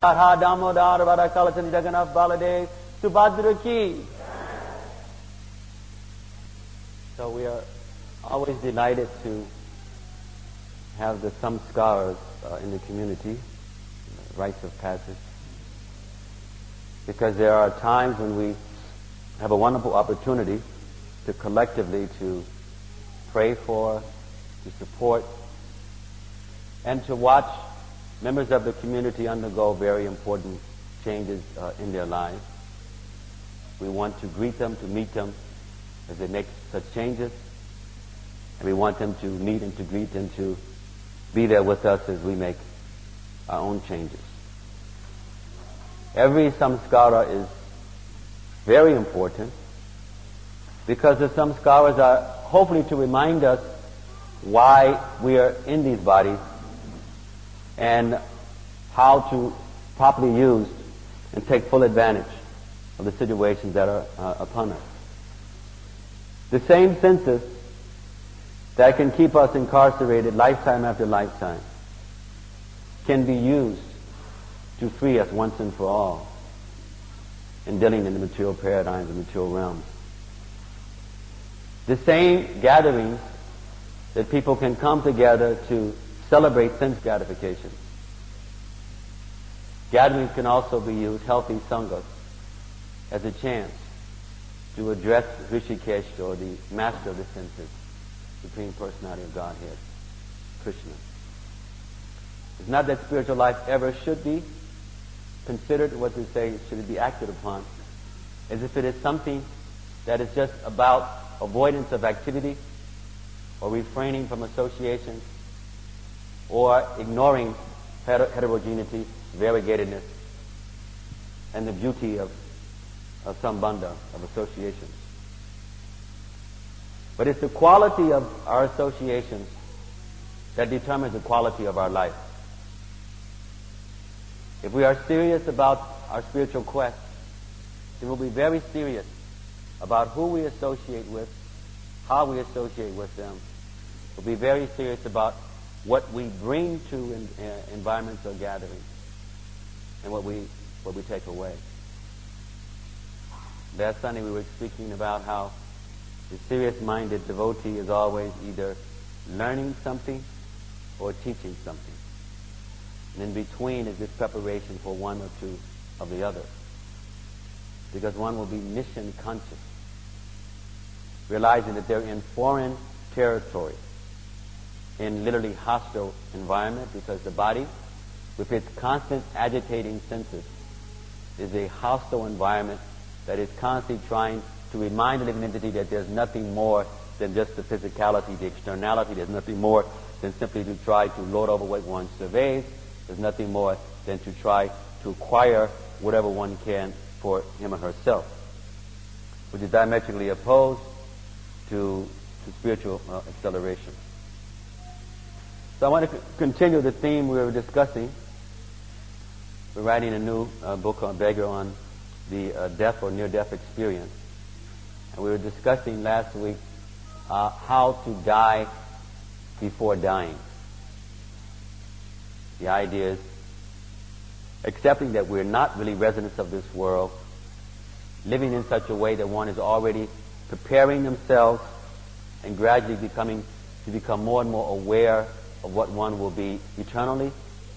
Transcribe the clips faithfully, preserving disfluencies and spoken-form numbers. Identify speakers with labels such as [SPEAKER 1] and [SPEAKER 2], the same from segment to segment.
[SPEAKER 1] Radha Damodar Vadakalachan Jagannath Baladev Subhadra ki. So we are always delighted to have the samskars uh, in the community, rites of passage, because there are times when we have a wonderful opportunity to collectively to pray for, to support, and to watch members of the community undergo very important changes uh, in their lives. We want to greet them, to meet them as they make such changes, and we want them to meet and to greet and to be there with us as we make our own changes. Every samskara is very important because the samskaras are hopefully to remind us why we are in these bodies and how to properly use and take full advantage of the situations that are uh, upon us. The same senses that can keep us incarcerated lifetime after lifetime can be used to free us once and for all in dealing in the material paradigms and material realms. The same gatherings that people can come together to celebrate sense gratification. Gatherings can also be used, healthy sanghas, as a chance to address Rishikesh, or the master of the senses, Supreme Personality of Godhead, Krishna. It's not that spiritual life ever should be considered, what to say, should it be acted upon, as if it is something that is just about avoidance of activity or refraining from association or ignoring heter- heterogeneity, variegatedness, and the beauty of, of sambandha, of associations. But it's the quality of our associations that determines the quality of our life. If we are serious about our spiritual quest, then we'll be very serious about who we associate with, how we associate with them. We'll be very serious about what we bring to in, uh, environments or gatherings and what we what we take away. Last Sunday we were speaking about how the serious-minded devotee is always either learning something or teaching something. And in between is this preparation for one or two of the other. Because one will be mission conscious, realizing that they're in foreign territory, in literally hostile environment, because the body, with its constant agitating senses, is a hostile environment that is constantly trying to remind the living entity that there's nothing more than just the physicality, the externality. There's nothing more than simply to try to lord over what one surveys. There's nothing more than to try to acquire whatever one can for him or herself, which is diametrically opposed to, to spiritual uh, acceleration. So I want to c- continue the theme we were discussing. We're writing a new uh, book on Beggar on the uh, death or near-death experience. And we were discussing last week uh, how to die before dying. The idea is accepting that we're not really residents of this world, living in such a way that one is already preparing themselves and gradually becoming to become more and more aware of what one will be eternally.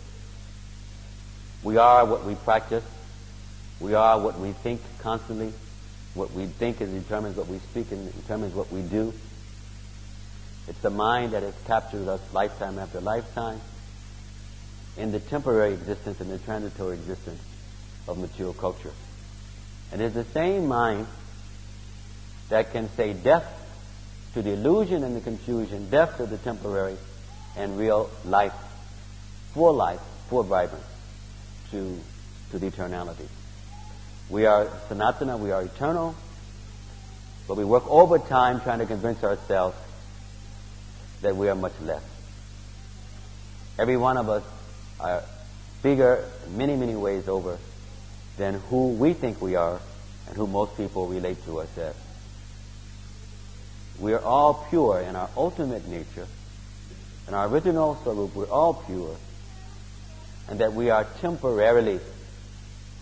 [SPEAKER 1] We are what we practice. We are what we think constantly. What we think is determines what we speak and determines what we do. It's the mind that has captured us lifetime after lifetime in the temporary existence and the transitory existence of material culture. And it's the same mind that can say death to the illusion and the confusion, death to the temporary, and real life, full life, full vibrance to, to the eternality. We are Sanatana, we are eternal, but we work overtime trying to convince ourselves that we are much less. Every one of us are bigger in many, many ways over than who we think we are and who most people relate to us as. We are all pure in our ultimate nature, in our original swarup, we're all pure, and that we are temporarily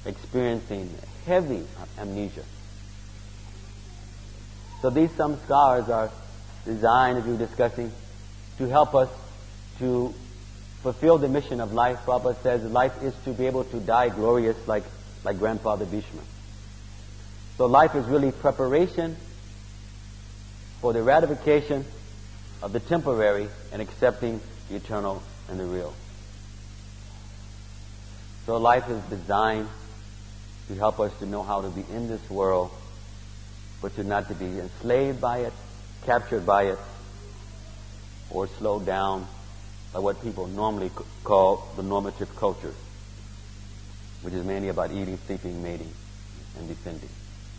[SPEAKER 1] experiencing heavy amnesia. So these samskaras are designed, as we were discussing, to help us to fulfill the mission of life. Prabhupada says life is to be able to die glorious like, like Grandfather Bhishma. So life is really preparation for the ratification of the temporary and accepting the eternal and the real. So life is designed to help us to know how to be in this world, but to not to be enslaved by it, captured by it, or slowed down by what people normally c- call the normative culture, which is mainly about eating, sleeping, mating, and descending.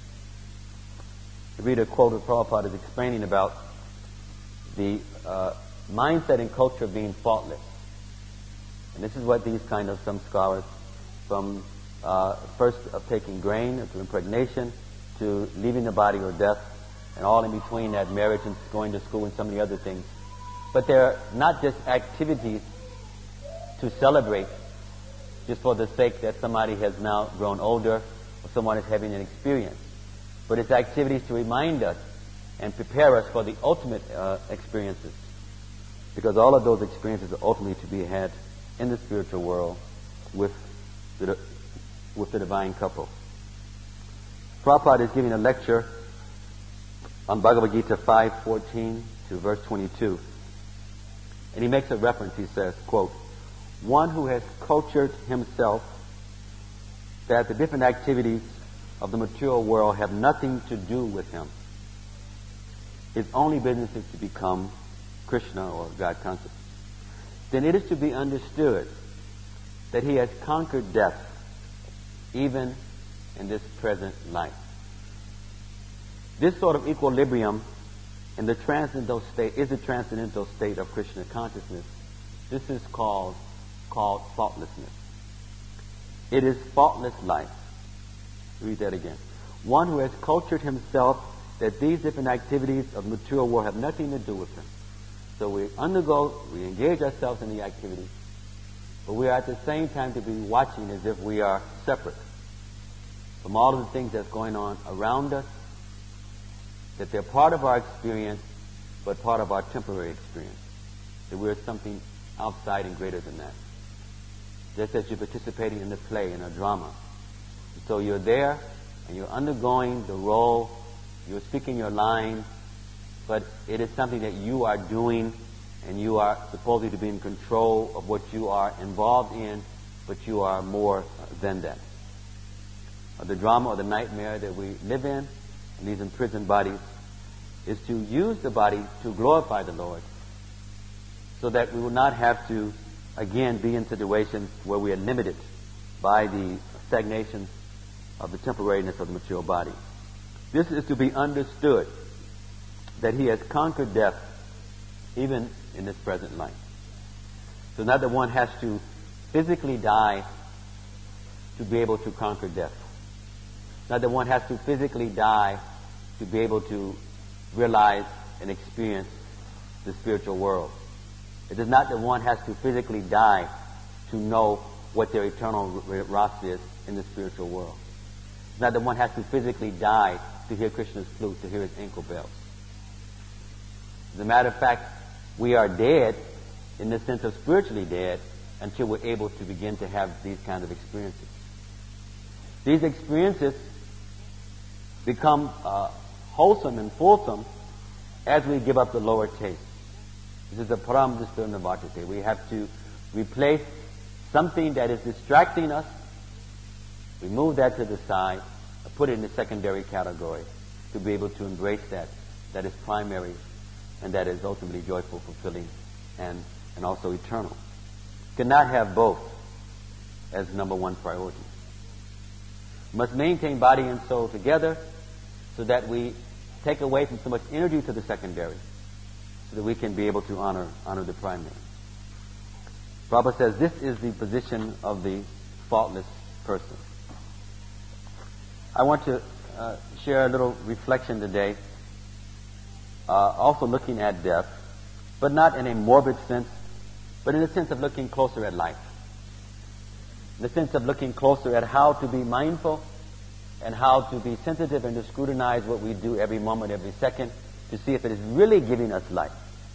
[SPEAKER 1] To read a quote of Prabhupada is explaining about the uh, mindset and culture being faultless. And this is what these kind of samskaras, from uh, first of taking grain to impregnation to leaving the body or death, and all in between that, marriage and going to school and some of the other things. But they're not just activities to celebrate just for the sake that somebody has now grown older or someone is having an experience. But it's activities to remind us and prepare us for the ultimate uh, experiences. Because all of those experiences are ultimately to be had in the spiritual world with the, with the divine couple. Prabhupada is giving a lecture on Bhagavad Gita five fourteen to verse twenty-two. And he makes a reference, he says, quote, "One who has cultured himself that the different activities of the material world have nothing to do with him. His only business is to become Krishna or God conscious. Then it is to be understood that he has conquered death, even in this present life." This sort of equilibrium in the transcendental state is the transcendental state of Krishna consciousness. This is called called faultlessness. It is faultless life. Read that again. One who has cultured himself that these different activities of the material world have nothing to do with him. So we undergo, we engage ourselves in the activity, but we are at the same time to be watching as if we are separate from all of the things that's going on around us, that they're part of our experience, but part of our temporary experience. That we're something outside and greater than that. Just as you're participating in a play, in a drama. So you're there, and you're undergoing the role, you're speaking your lines, but it is something that you are doing, and you are supposedly to be in control of what you are involved in, but you are more than that. Or the drama or the nightmare that we live in, in these imprisoned bodies, is to use the body to glorify the Lord, so that we will not have to, again, be in situations where we are limited by the stagnation of the temporariness of the material body. This is to be understood that he has conquered death even in this present life. So not that one has to physically die to be able to conquer death. Not that one has to physically die to be able to realize and experience the spiritual world. It is not that one has to physically die to know what their eternal Ras is in the spiritual world. It's not that one has to physically die to hear Krishna's flute, to hear his ankle bells. As a matter of fact, we are dead in the sense of spiritually dead until we're able to begin to have these kinds of experiences. These experiences become uh, wholesome and fulsome as we give up the lower taste. This is the param disturnavachate. We have to replace something that is distracting us, remove that to the side, and put it in the secondary category to be able to embrace that, that is primary and that is ultimately joyful, fulfilling, and, and also eternal. Cannot have both as number one priority. Must maintain body and soul together so that we take away from so much energy to the secondary, so that we can be able to honor honor the primary. Prabhupada says this is the position of the faultless person. I want to uh, share a little reflection today, uh, also looking at death, but not in a morbid sense, but in the sense of looking closer at life. in the sense of looking closer at how to be mindful and how to be sensitive and to scrutinize what we do every moment, every second, to see if it is really giving us life.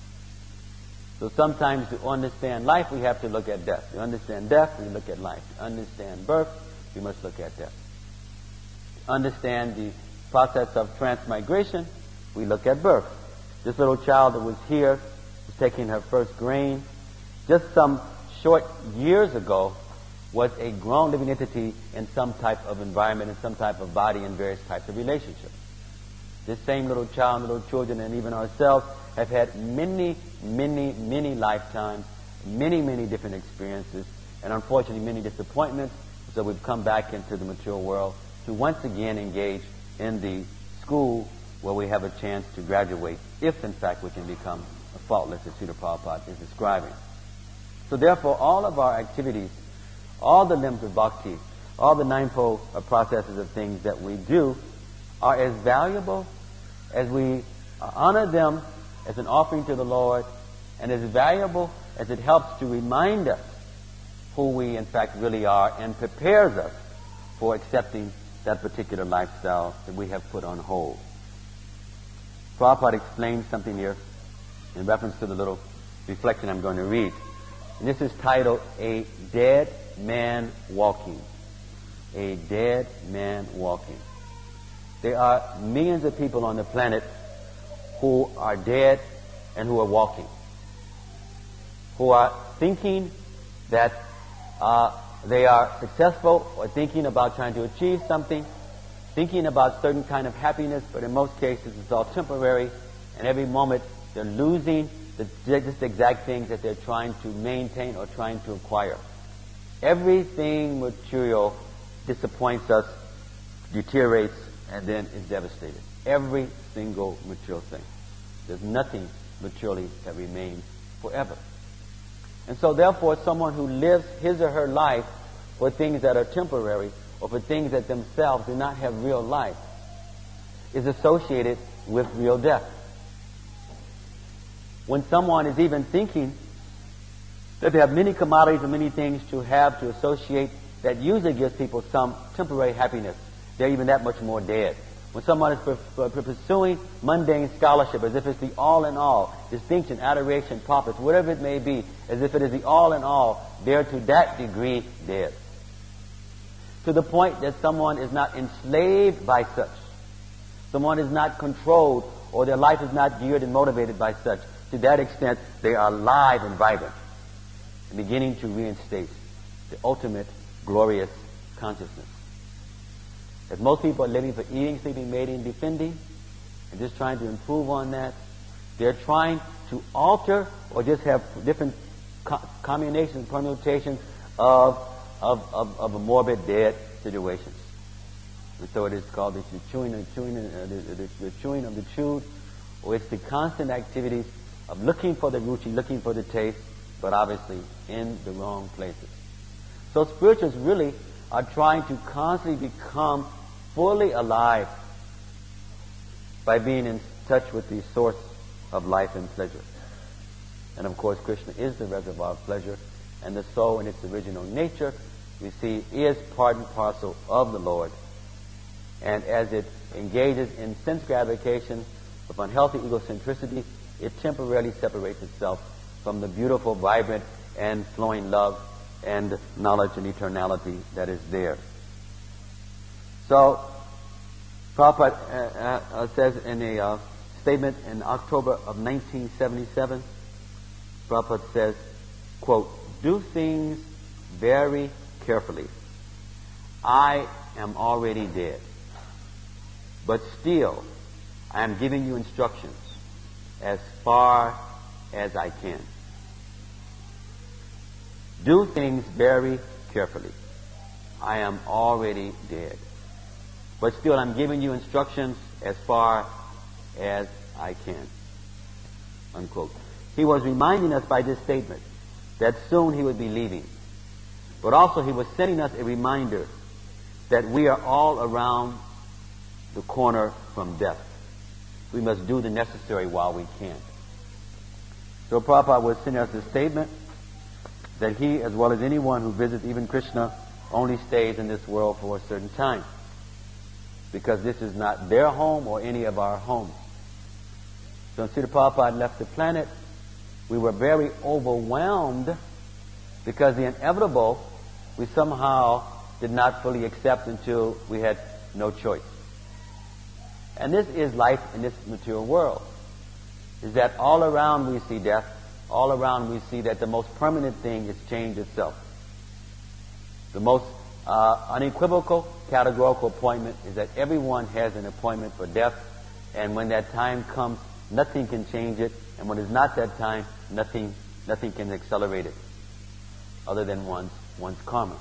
[SPEAKER 1] So sometimes to understand life, we have to look at death. To understand death, we look at life. To understand birth, we must look at death. To understand the process of transmigration, we look at birth. This little child that was here was taking her first grain just some short years ago was a grown living entity in some type of environment, in some type of body, in various types of relationships. This same little child, little children, and even ourselves have had many, many, many lifetimes, many, many different experiences, and unfortunately many disappointments. So we've come back into the mature world to once again engage in the school where we have a chance to graduate, if in fact we can become faultless, as Srila Prabhupada is describing. So therefore, all of our activities, all the limbs of bhakti, all the ninefold processes of things that we do are as valuable as we honor them as an offering to the Lord, and as valuable as it helps to remind us who we in fact really are and prepares us for accepting that particular lifestyle that we have put on hold. Prabhupada explains something here in reference to the little reflection I'm going to read. And this is titled, A Dead Man Walking. A Dead Man Walking. There are millions of people on the planet who are dead and who are walking. Who are thinking that uh, they are successful, or thinking about trying to achieve something, thinking about certain kind of happiness, but in most cases it's all temporary, and every moment they're losing the just exact things that they're trying to maintain or trying to acquire. Everything material disappoints us, deteriorates, and then is devastated. Every single material thing. There's nothing materially that remains forever. And so therefore, someone who lives his or her life for things that are temporary, or for things that themselves do not have real life, is associated with real death. When someone is even thinking that they have many commodities and many things to have, to associate, that usually gives people some temporary happiness, they're even that much more dead. When someone is p- p- pursuing mundane scholarship as if it's the all in all, distinction, adoration, profits, whatever it may be, as if it is the all in all, they're to that degree dead. To the point that someone is not enslaved by such. Someone is not controlled, or their life is not geared and motivated by such. To that extent, they are alive and vibrant, and beginning to reinstate the ultimate glorious consciousness. As most people are living for eating, sleeping, mating, defending, and just trying to improve on that, they're trying to alter or just have different co- combinations, permutations of, of, of, of a morbid dead situations. And so it is called the chewing, and chewing, uh, the, the, the chewing of the chewed, or it's the constant activities of looking for the ruchi, looking for the taste, but obviously in the wrong places. So spirituals really are trying to constantly become fully alive by being in touch with the source of life and pleasure. And of course, Krishna is the reservoir of pleasure, and the soul in its original nature, we see, is part and parcel of the Lord. And as it engages in sense gratification of unhealthy egocentricity, it temporarily separates itself from the beautiful, vibrant, and flowing love and knowledge and eternality that is there. So, Prabhupada uh, uh, says in a uh, statement in October of nineteen seventy-seven, Prabhupada says, quote, "Do things very carefully. I am already dead, but still I am giving you instructions as far as I can. Do things very carefully. I am already dead, but still I'm giving you instructions as far as I can." Unquote. He was reminding us by this statement that soon he would be leaving. But also he was sending us a reminder that we are all around the corner from death. We must do the necessary while we can. So Prabhupada was sending us a statement that he, as well as anyone who visits even Krishna only stays in this world for a certain time, because this is not their home or any of our homes. So when Srila Prabhupada left the planet, we were very overwhelmed because the inevitable we somehow did not fully accept until we had no choice. And this is life in this material world, is that all around we see death, all around we see that the most permanent thing is change itself. The most uh, unequivocal, categorical appointment is that everyone has an appointment for death, and when that time comes, nothing can change it, and when it's not that time, nothing nothing can accelerate it, other than one's, one's karma.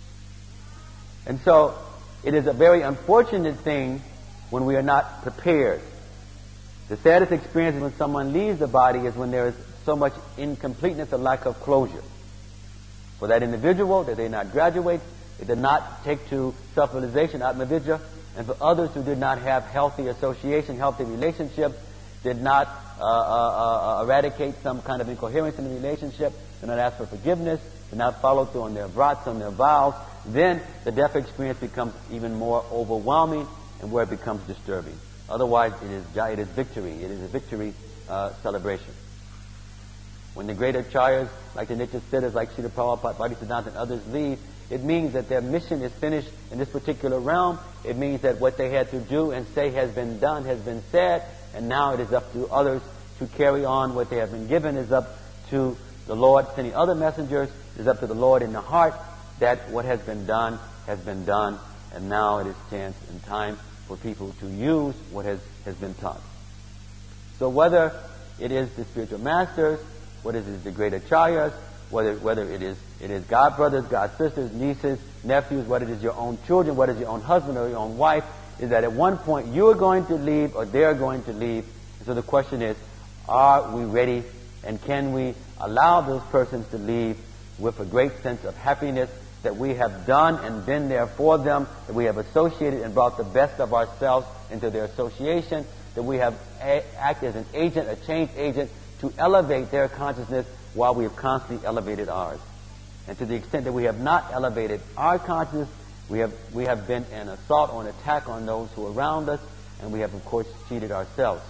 [SPEAKER 1] And so, it is a very unfortunate thing when we are not prepared. The saddest experience when someone leaves the body is when there is so much incompleteness or lack of closure. For that individual, that they did not graduate, they did not take to self-realization, Atma-vidya, and for others who did not have healthy association, healthy relationships, did not uh, uh, uh, eradicate some kind of incoherence in the relationship, did not ask for forgiveness, did not follow through on their vrats, on their vows, then the death experience becomes even more overwhelming and where it becomes disturbing. Otherwise, it is it is victory. It is a victory uh, celebration. When the great acharyas, like the Nitya Siddhas, like Srila Prabhupada, Bhaktisiddhanta, and others leave, it means that their mission is finished in this particular realm. It means that what they had to do and say has been done, has been said, and now it is up to others to carry on what they have been given. It is up to the Lord sending other messengers. It is up to the Lord in the heart that what has been done has been done, and now it is chance and time for people to use what has, has been taught. So whether it is the spiritual masters, whether it is the great acharyas, whether whether it is it is god brothers, god sisters, nieces, nephews, whether it is your own children, whether it is your own husband or your own wife, is that at one point you are going to leave or they are going to leave. And so the question is, are we ready, and can we allow those persons to leave with a great sense of happiness that we have done and been there for them, that we have associated and brought the best of ourselves into their association, that we have a- acted as an agent, a change agent, to elevate their consciousness while we have constantly elevated ours. And to the extent that we have not elevated our consciousness, we have we have been an assault or an attack on those who are around us, and we have, of course, cheated ourselves.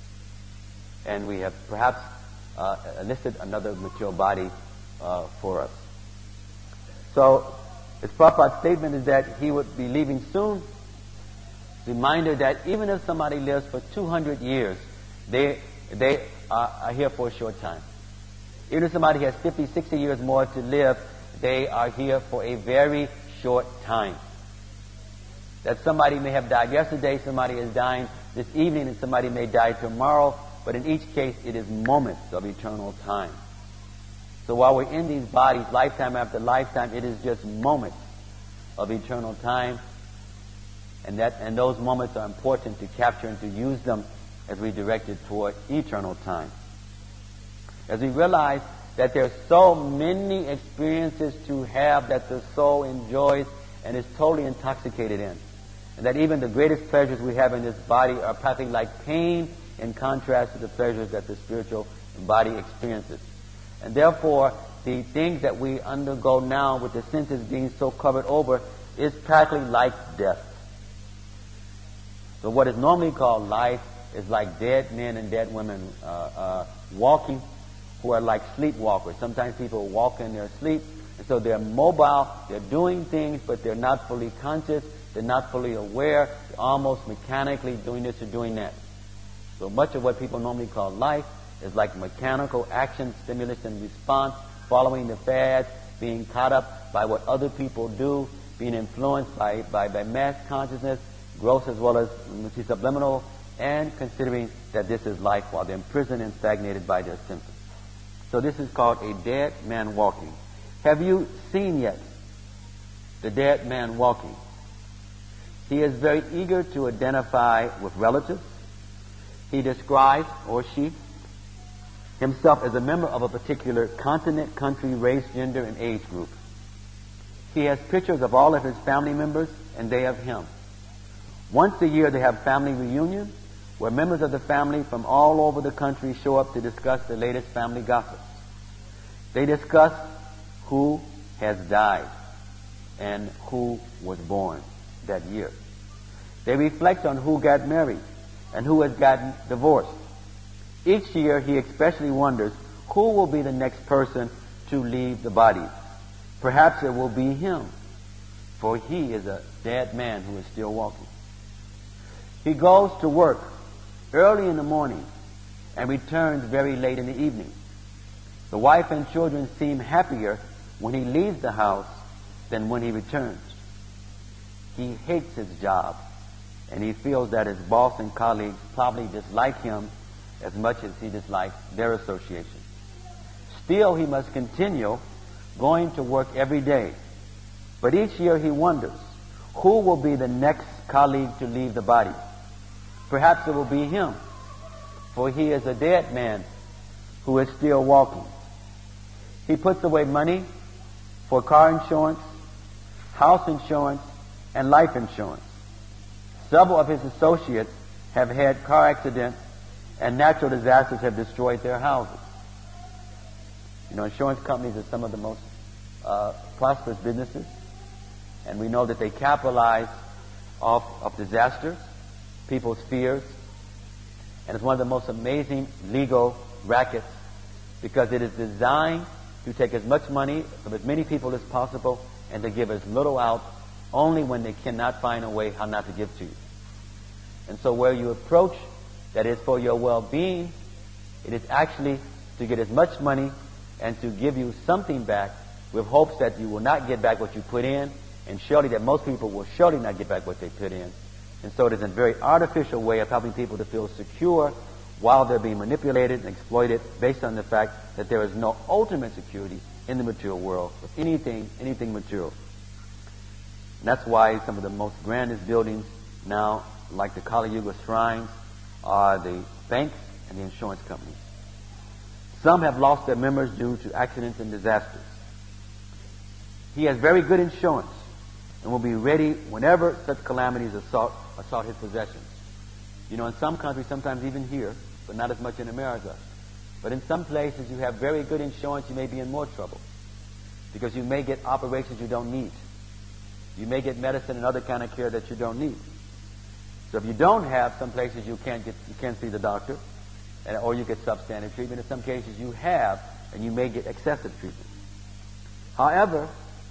[SPEAKER 1] And we have perhaps uh, enlisted another material body uh, for us. So, his Prabhupada's statement is that he would be leaving soon. Reminder that even if somebody lives for two hundred years, they they are, are here for a short time. Even if somebody has fifty, sixty years more to live, they are here for a very short time. That somebody may have died yesterday, somebody is dying this evening, and somebody may die tomorrow, but in each case it is moments of eternal time. So while we're in these bodies, lifetime after lifetime, it is just moments of eternal time. And that and those moments are important to capture and to use them as we direct it toward eternal time. As we realize that there are so many experiences to have that the soul enjoys and is totally intoxicated in. And that even the greatest pleasures we have in this body are practically like pain in contrast to the pleasures that the spiritual body experiences. And therefore, the things that we undergo now with the senses being so covered over is practically like death. So what is normally called life is like dead men and dead women uh, uh, walking, who are like sleepwalkers. Sometimes people walk in their sleep, and so they're mobile, they're doing things, but they're not fully conscious, they're not fully aware, they're almost mechanically doing this or doing that. So much of what people normally call life is like mechanical action, stimulus, and response, following the fads, being caught up by what other people do, being influenced by, by, by mass consciousness, gross as well as subliminal, and considering that this is life while they're imprisoned and stagnated by their symptoms. So this is called a dead man walking. Have you seen yet the dead man walking? He is very eager to identify with relatives. He describes, or she, himself as a member of a particular continent, country, race, gender, and age group. He has pictures of all of his family members, and they of him. Once a year they have family reunions, where members of the family from all over the country show up to discuss the latest family gossip. They discuss who has died and who was born that year. They reflect on who got married and who has gotten divorced. Each year he especially wonders who will be the next person to leave the body. Perhaps it will be him, for he is a dead man who is still walking. He goes to work early in the morning and returns very late in the evening. The wife and children seem happier when he leaves the house than when he returns. He hates his job, and he feels that his boss and colleagues probably dislike him as much as he dislikes their association. Still, he must continue going to work every day. But each year he wonders, who will be the next colleague to leave the body? Perhaps it will be him, for he is a dead man who is still walking. He puts away money for car insurance, house insurance, and life insurance. Several of his associates have had car accidents, and natural disasters have destroyed their houses. You know, insurance companies are some of the most uh, prosperous businesses, and we know that they capitalize off of disasters, people's fears, and it's one of the most amazing legal rackets because it is designed to take as much money from as many people as possible and to give as little out only when they cannot find a way how not to give to you. And so where you approach that is for your well-being, it is actually to get as much money and to give you something back with hopes that you will not get back what you put in, and surely that most people will surely not get back what they put in. And so it is a very artificial way of helping people to feel secure while they're being manipulated and exploited based on the fact that there is no ultimate security in the material world with anything, anything material. And that's why some of the most grandest buildings now, like the Kali Yuga shrines, are the banks and the insurance companies. Some have lost their members due to accidents and disasters. He has very good insurance and will be ready whenever such calamities assault, assault his possessions. You know, in some countries, sometimes even here, but not as much in America. But in some places, you have very good insurance, you may be in more trouble because you may get operations you don't need. You may get medicine and other kind of care that you don't need. So if you don't have, some places you can't get, you can't see the doctor, and, or you get substandard treatment. In some cases you have, and you may get excessive treatment. However,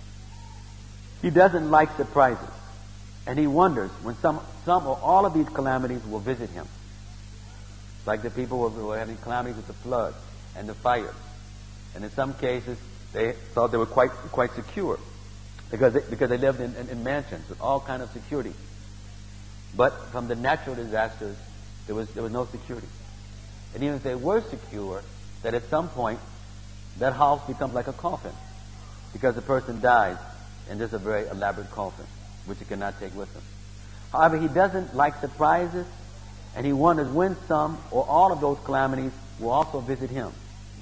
[SPEAKER 1] he doesn't like surprises, and he wonders when some, some or all of these calamities will visit him. Like the people who were having calamities with the flood and the fires. And in some cases, they thought they were quite quite secure because they, because they lived in, in, in mansions with all kind of security. But from the natural disasters, there was there was no security. And even if they were secure, that at some point, that house becomes like a coffin because the person dies in just a very elaborate coffin, which he cannot take with him. However, he doesn't like surprises, and he wonders when some or all of those calamities will also visit him.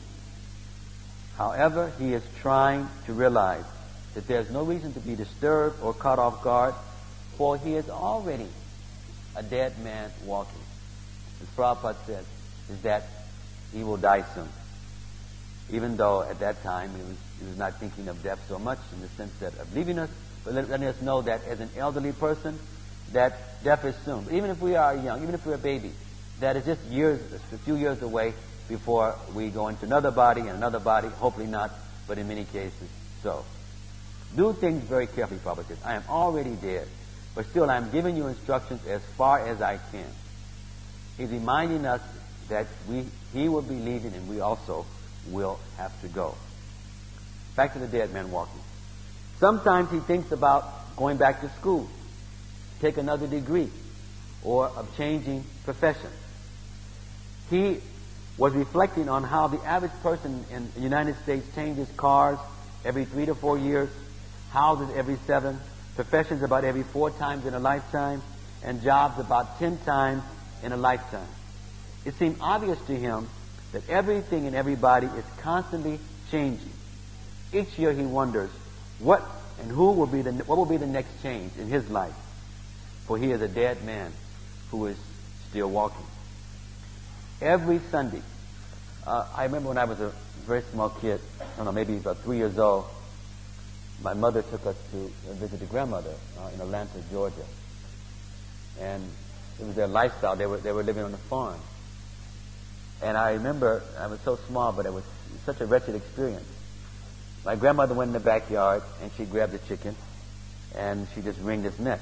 [SPEAKER 1] However, he is trying to realize that there's no reason to be disturbed or caught off guard, for he is already a dead man walking. As Prabhupada says, is that he will die soon. Even though at that time he was, he was not thinking of death so much in the sense that of leaving us, but letting us know that as an elderly person, that death is soon. But even if we are young, even if we're a baby, that is just years, a few years away before we go into another body and another body. Hopefully not, but in many cases so. Do things very carefully, Prabhupada says. I am already dead, but still I am giving you instructions as far as I can. He's reminding us that we, he will be leaving and we also will have to go. Back to the dead man walking. Sometimes he thinks about going back to school, take another degree, or of changing profession. He was reflecting on how the average person in the United States changes cars every three to four years, houses every seven, professions about every four times in a lifetime, and jobs about ten times in a lifetime. It seemed obvious to him that everything and everybody is constantly changing. Each year he wonders what and who will be the what will be the next change in his life, for he is a dead man who is still walking. Every Sunday, uh, I remember when I was a very small kid, I don't know, maybe about three years old, my mother took us to visit a grandmother uh, in Atlanta, Georgia. And it was their lifestyle. They were, they were living on a farm. And I remember, I was so small, but it was such a wretched experience. My grandmother went in the backyard, and she grabbed the chicken, and she just wringed its neck.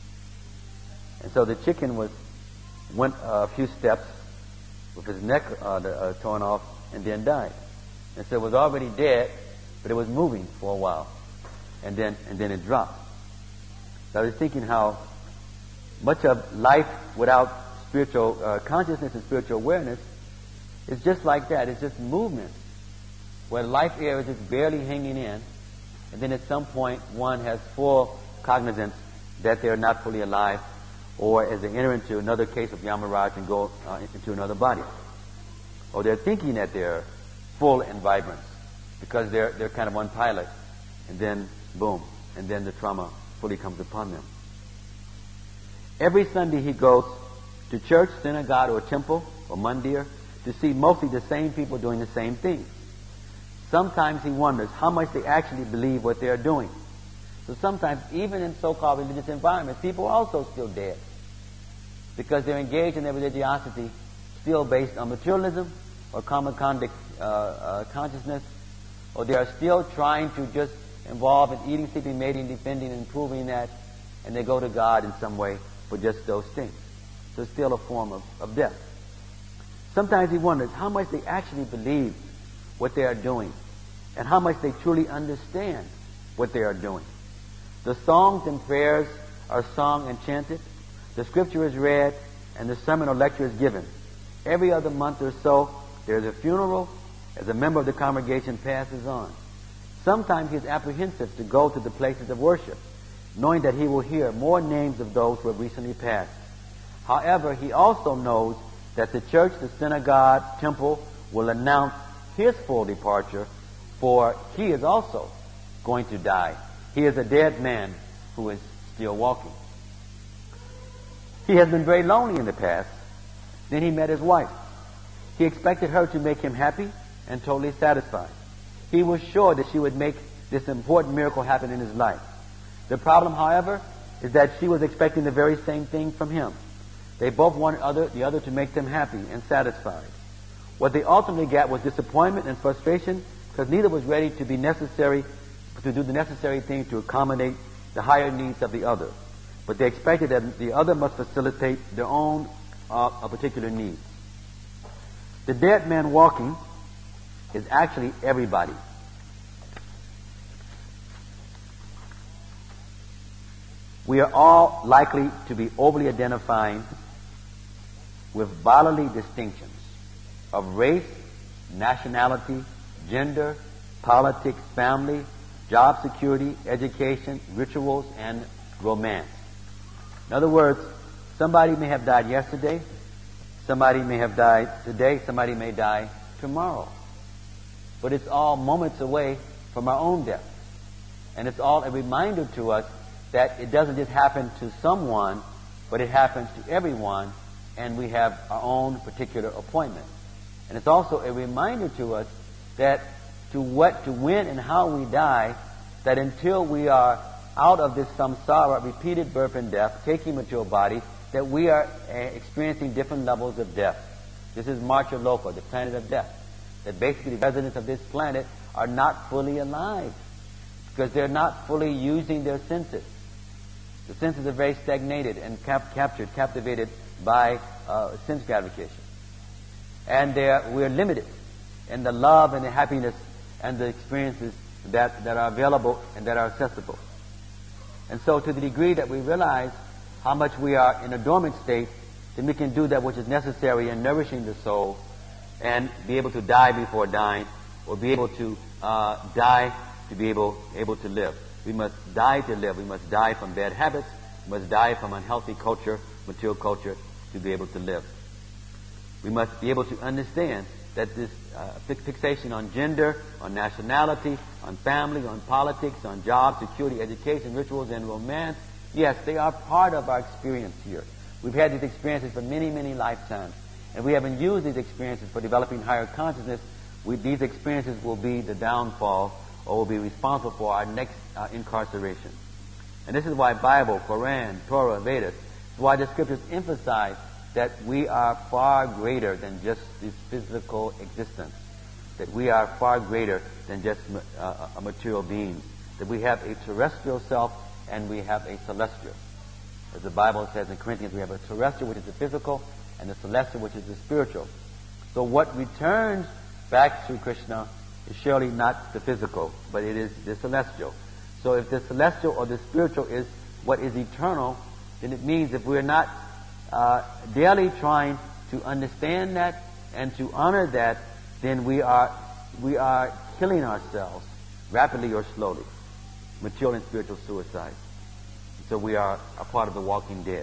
[SPEAKER 1] And so the chicken was went uh, a few steps with his neck uh, uh, torn off, and then died. And so it was already dead, but it was moving for a while, and then and then it dropped. So I was thinking how much of life without spiritual uh, consciousness and spiritual awareness is just like that. It's just movement, where life air is just barely hanging in, and then at some point one has full cognizance that they're not fully alive, or as they enter into another case of Yamaraj and go uh, into another body. Or they're thinking that they're full and vibrant because they're they're kind of on pilot, and then boom, and then the trauma fully comes upon them. Every Sunday he goes to church, synagogue, or temple, or mandir to see mostly the same people doing the same thing. Sometimes he wonders how much they actually believe what they're doing. So sometimes, even in so-called religious environments, people are also still dead because they're engaged in their religiosity still based on materialism or karmakandic uh, uh, consciousness, or they are still trying to just involve in eating, sleeping, mating, defending, and proving that, and they go to God in some way for just those things. So it's still a form of, of death. Sometimes he wonders how much they actually believe what they are doing and how much they truly understand what they are doing. The songs and prayers are sung and chanted. The scripture is read, and the sermon or lecture is given. Every other month or so, there is a funeral as a member of the congregation passes on. Sometimes he is apprehensive to go to the places of worship, knowing that he will hear more names of those who have recently passed. However, he also knows that the church, the synagogue, temple will announce his full departure, for he is also going to die. He is a dead man who is still walking. He has been very lonely in the past. Then he met his wife. He expected her to make him happy and totally satisfied. He was sure that she would make this important miracle happen in his life. The problem, however, is that she was expecting the very same thing from him. They both wanted other, the other to make them happy and satisfied. What they ultimately got was disappointment and frustration because neither was ready to be necessary to do the necessary thing to accommodate the higher needs of the other. But they expected that the other must facilitate their own uh, a particular needs. The dead man walking is actually everybody. We are all likely to be overly identifying with bodily distinctions of race, nationality, gender, politics, family, job security, education, rituals, and romance. In other words, somebody may have died yesterday, somebody may have died today, somebody may die tomorrow. But it's all moments away from our own death. And it's all a reminder to us that it doesn't just happen to someone, but it happens to everyone, and we have our own particular appointment. And it's also a reminder to us that to what, to when and how we die, that until we are out of this samsara, repeated birth and death, taking material body, that we are uh, experiencing different levels of death. This is Marcha Loka, the planet of death. That basically the residents of this planet are not fully alive because they're not fully using their senses. The senses are very stagnated and cap- captured, captivated by uh, sense gratification. And we're limited in the love and the happiness and the experiences that, that are available and that are accessible. And so to the degree that we realize how much we are in a dormant state, then we can do that which is necessary in nourishing the soul and be able to die before dying, or be able to uh, die to be able, able to live. We must die to live. We must die from bad habits. We must die from unhealthy culture, material culture, to be able to live. We must be able to understand that this uh, fixation on gender, on nationality, on family, on politics, on job, security, education, rituals, and romance, yes, they are part of our experience here. We've had these experiences for many, many lifetimes. And we haven't used these experiences for developing higher consciousness. We, these experiences will be the downfall or will be responsible for our next uh, incarceration. And this is why Bible, Quran, Torah, Vedas, is why the scriptures emphasize that we are far greater than just this physical existence, that we are far greater than just uh, a material being, that we have a terrestrial self and we have a celestial. As the Bible says in Corinthians, we have a terrestrial, which is the physical, and the celestial, which is the spiritual. So what returns back to Krishna is surely not the physical, but it is the celestial. So if the celestial or the spiritual is what is eternal, then it means if we're not uh, daily trying to understand that and to honor that, then we are we are killing ourselves rapidly or slowly. Material and spiritual suicide. So we are a part of the walking dead.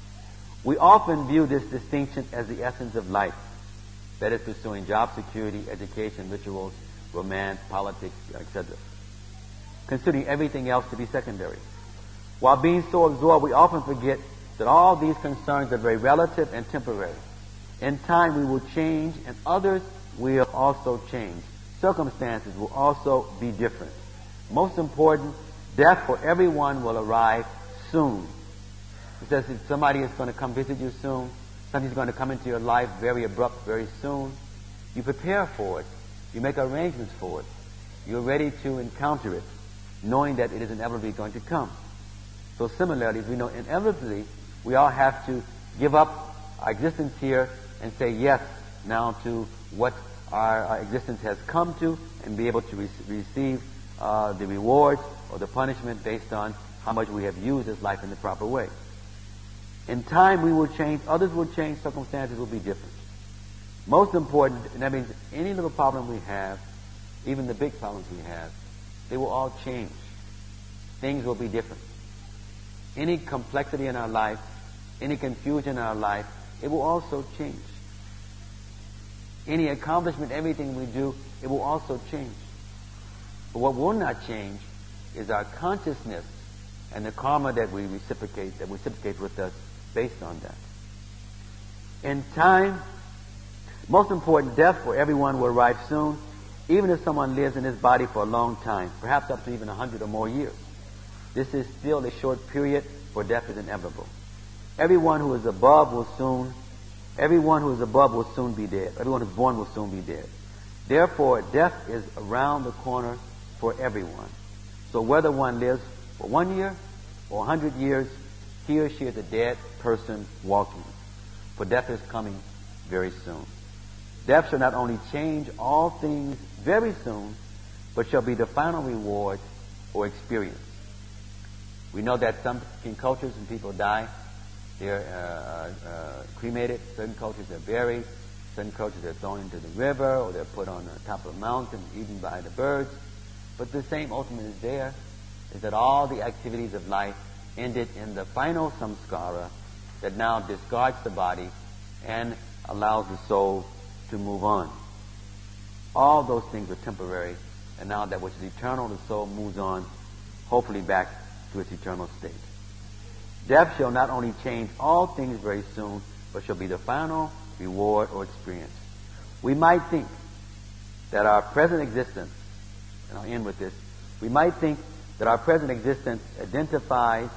[SPEAKER 1] We often view this distinction as the essence of life. That is pursuing job security, education, rituals, romance, politics, et cetera. Considering everything else to be secondary. While being so absorbed, we often forget that all these concerns are very relative and temporary. In time we will change, and others will also change. Circumstances will also be different. Most important, death for everyone will arrive soon. It says if somebody is going to come visit you soon, something's going to come into your life very abrupt, very soon, you prepare for it. You make arrangements for it. You're ready to encounter it, knowing that it is inevitably going to come. So similarly, we know inevitably we all have to give up our existence here and say yes now to what our, our existence has come to, and be able to re- receive uh, the rewards or the punishment based on how much we have used this life in the proper way. In time we will change, others will change, circumstances will be different. Most important, and that means any little problem we have, even the big problems we have, they will all change. Things will be different. Any complexity in our life, any confusion in our life, it will also change. Any accomplishment, everything we do, it will also change. But what will not change is our consciousness and the karma that we reciprocate, that reciprocates with us based on that. In time, most important, death for everyone will arrive soon, even if someone lives in this body for a long time, perhaps up to even a hundred or more years. This is still a short period, for death is inevitable. Everyone who is above will soon, everyone who is above will soon be dead. Everyone who is born will soon be dead. Therefore, death is around the corner for everyone. So whether one lives for one year or a hundred years, he or she is a dead person walking. For death is coming very soon. Death shall not only change all things very soon, but shall be the final reward or experience. We know that some in cultures when people die, they're uh, uh, cremated. Certain cultures they're buried. Certain cultures they're thrown into the river, or they're put on the top of a mountain, eaten by the birds. But the same ultimate is there, is that all the activities of life ended in the final samskara that now discards the body and allows the soul to move on. All those things are temporary, and now that which is eternal, the soul moves on, hopefully back to its eternal state. Death shall not only change all things very soon, but shall be the final reward or experience. We might think that our present existence, and I'll end with this, we might think that our present existence identifies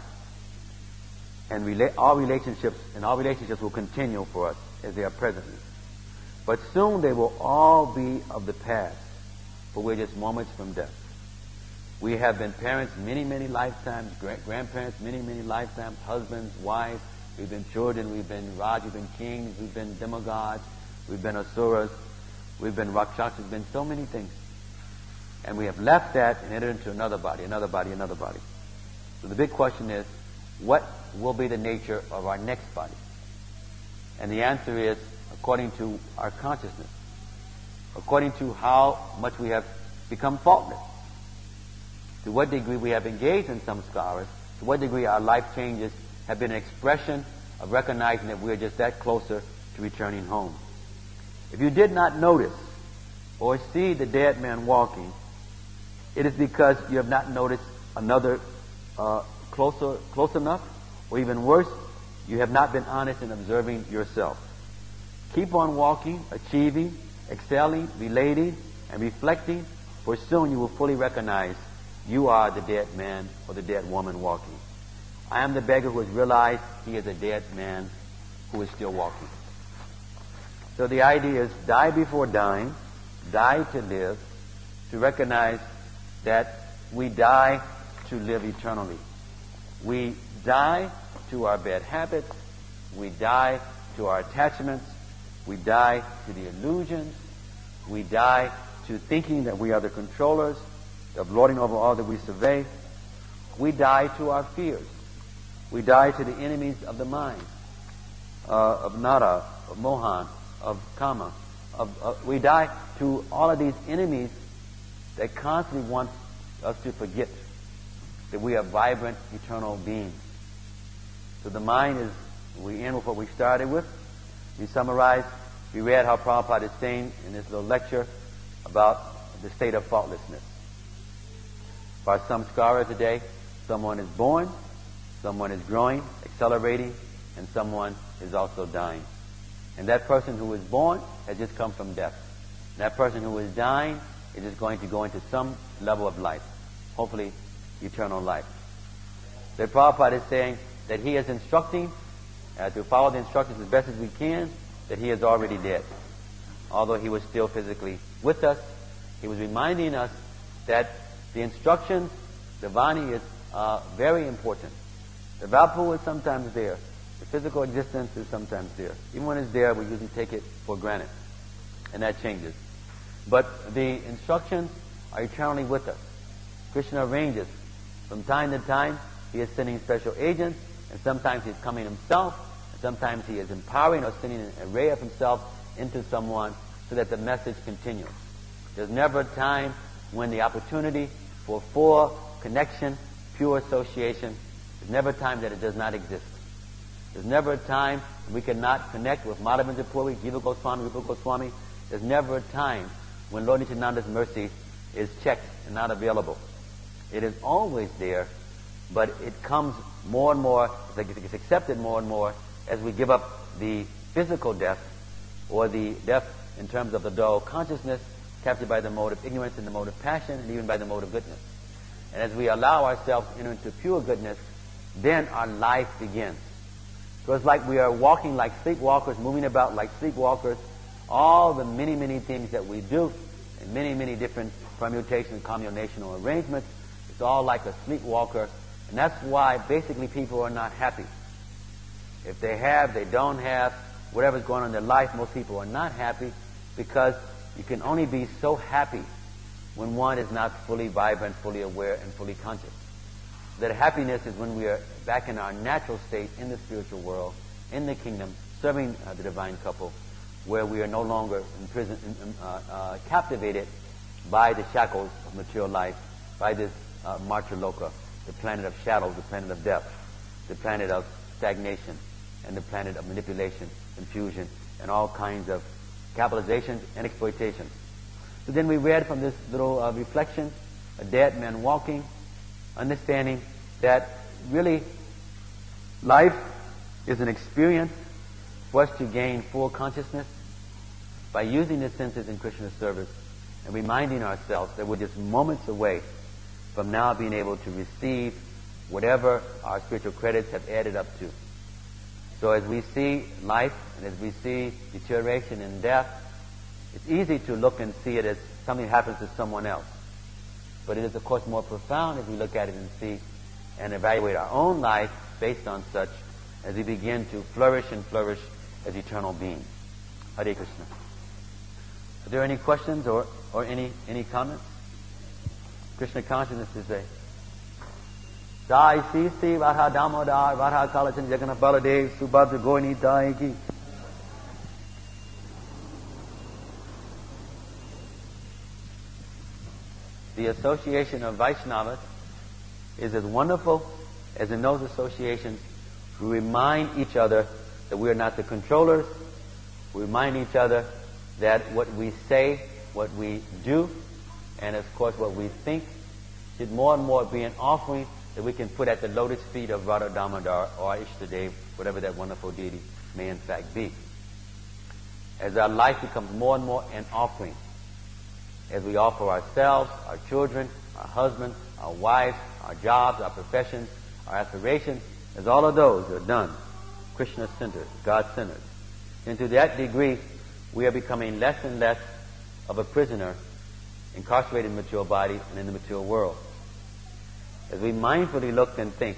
[SPEAKER 1] and rela- all relationships, and all relationships will continue for us as they are presently. But soon they will all be of the past, for we're just moments from death. We have been parents many, many lifetimes, gra- grandparents many, many lifetimes, husbands, wives. We've been children, we've been Raj, we've been kings, we've been demigods, we've been asuras, we've been rakshasas, we've been so many things. And we have left that and entered into another body, another body, another body. So the big question is, what will be the nature of our next body? And the answer is, according to our consciousness, according to how much we have become faultless, to what degree we have engaged in samskaras, to what degree our life changes have been an expression of recognizing that we are just that closer to returning home. If you did not notice or see the dead man walking, it is because you have not noticed another uh, closer, close enough, or even worse, you have not been honest in observing yourself. Keep on walking, achieving, excelling, relating, and reflecting For soon you will fully recognize you are the dead man or the dead woman walking. I am the beggar who has realized he is a dead man who is still walking. So the idea is die before dying, die to live, to recognize that we die to live eternally. We die to our bad habits. We die to our attachments. We die to the illusions. We die to thinking that we are the controllers, of lording over all that we survey. We die to our fears. We die to the enemies of the mind, uh, of nada, of mohan, of kama. Of, uh, we die to all of these enemies that constantly want us to forget that we are vibrant, eternal beings. So the mind is, we end with what we started with. We summarize, we read how Prabhupada is saying in this little lecture about the state of faultlessness. For our samskara today, someone is born, someone is growing, accelerating, and someone is also dying. And that person who is born has just come from death. That person who is dying is just going to go into some level of life, hopefully eternal life. The Prabhupada is saying that he is instructing uh, to follow the instructions as best as we can, that he is already dead. Although he was still physically with us, he was reminding us that the instructions, the Vani, is uh, very important. The Vapu is sometimes there. The physical existence is sometimes there. Even when it's there, we usually take it for granted. And that changes. But the instructions are eternally with us. Krishna arranges. From time to time, he is sending special agents, and sometimes he's coming himself, and sometimes he is empowering or sending an array of himself into someone so that the message continues. There's never a time when the opportunity for full connection, pure association, there's never a time that it does not exist. There's never a time we cannot connect with Madhavendra Puri, Jiva Goswami, Rupa Goswami. There's never a time when Lord Nityananda's mercy is checked and not available. It is always there, but it comes more and more, it's accepted more and more as we give up the physical death, or the death in terms of the dull consciousness captured by the mode of ignorance and the mode of passion and even by the mode of goodness. And as we allow ourselves to enter into pure goodness, then our life begins. So it's like we are walking like sleepwalkers, moving about like sleepwalkers. All the many, many things that we do, and many, many different permutations, combinational arrangements, it's all like a sleepwalker. And that's why basically people are not happy. If they have, they don't have, whatever's going on in their life, most people are not happy, because you can only be so happy when one is not fully vibrant, fully aware, and fully conscious. That happiness is when we are back in our natural state in the spiritual world, in the kingdom, serving uh, the divine couple, where we are no longer imprisoned, uh, uh, captivated by the shackles of material life, by this uh, Marchaloka, the planet of shadows, the planet of death, the planet of stagnation, and the planet of manipulation, confusion, and all kinds of capitalizations and exploitations. So then we read from this little uh, reflection, a dead man walking, understanding that really life is an experience for us to gain full consciousness by using the senses in Krishna's service and reminding ourselves that we're just moments away from now being able to receive whatever our spiritual credits have added up to. So as we see life and as we see deterioration and death, it's easy to look and see it as something that happens to someone else. But it is, of course, more profound as we look at it and see and evaluate our own life based on such, as we begin to flourish and flourish as eternal beings. Hare Krishna. Are there any questions or, or any, any comments? Krishna consciousness is a Jai Sri Sri Radha Damodar Radha Kalachan Jagannath Baladev Subhadra Goini Dai Ki. The association of Vaishnavas is as wonderful as in those associations we remind each other that we are not the controllers. We remind each other that what we say, what we do, and of course what we think should more and more be an offering that we can put at the lotus feet of Radha Damodar or Ishtadev, whatever that wonderful deity may in fact be. As our life becomes more and more an offering as we offer ourselves, our children, our husbands, our wives, our jobs, our professions, our aspirations, as all of those are done Krishna-centered, God-centered. And to that degree, we are becoming less and less of a prisoner incarcerated in the material body and in the material world. As we mindfully look and think,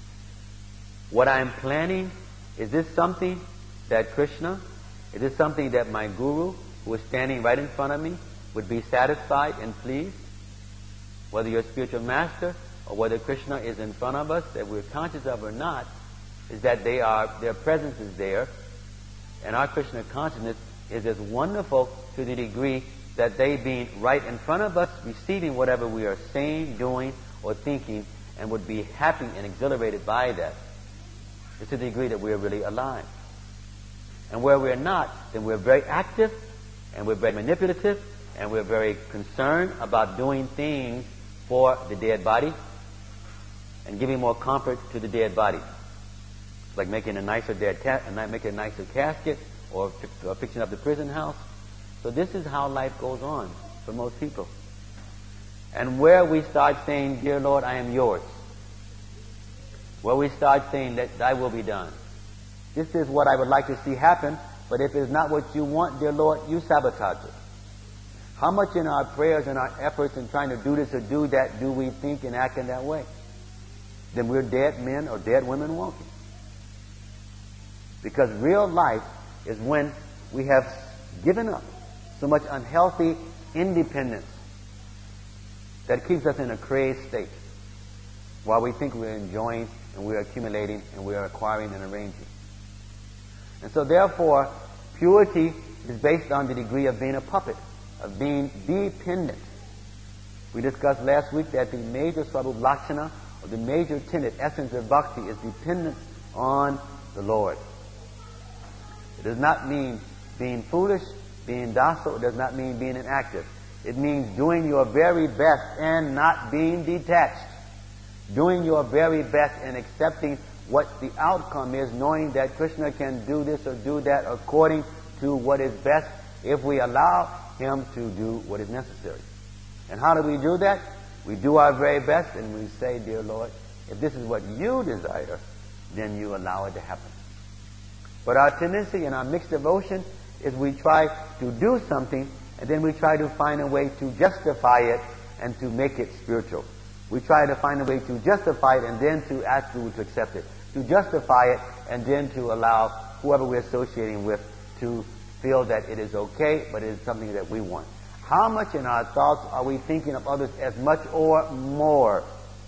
[SPEAKER 1] what I am planning, is this something that Krishna, is this something that my guru, who is standing right in front of me, would be satisfied and pleased? Whether you're a spiritual master or whether Krishna is in front of us, that we're conscious of or not, is that they are, their presence is there, and our Krishna consciousness is as wonderful to the degree that they being right in front of us, receiving whatever we are saying, doing, or thinking, and would be happy and exhilarated by that. It's to the degree that we're really alive. And where we're not, then we're very active, and we're very manipulative, and we're very concerned about doing things for the dead body and giving more comfort to the dead body. Like making a nicer dead cat, and not making a nicer casket, or, or fixing up the prison house. So this is how life goes on for most people. And where we start saying, "Dear Lord, I am yours," where we start saying, "Let thy will be done. This is what I would like to see happen, but if it is not what you want, dear Lord, you sabotage it." How much in our prayers and our efforts in trying to do this or do that do we think and act in that way? Then we're dead men or dead women walking. Because real life is when we have given up so much unhealthy independence that keeps us in a crazed state while we think we're enjoying and we're accumulating and we're acquiring and arranging. And so therefore, purity is based on the degree of being a puppet, of being dependent. We discussed last week that the major swarup lakshana, or the major tenet, essence of bhakti, is dependence on the Lord. It does not mean being foolish, being docile. It does not mean being inactive. It means doing your very best and not being detached. Doing your very best and accepting what the outcome is, knowing that Krishna can do this or do that according to what is best if we allow Him to do what is necessary. And how do we do that? We do our very best and we say, "Dear Lord, if this is what you desire, then you allow it to happen." But our tendency in our mixed devotion is we try to do something and then we try to find a way to justify it and to make it spiritual. We try to find a way to justify it and then to ask people to accept it. To justify it and then to allow whoever we're associating with to feel that it is okay, but it is something that we want. How much in our thoughts are we thinking of others as much or more?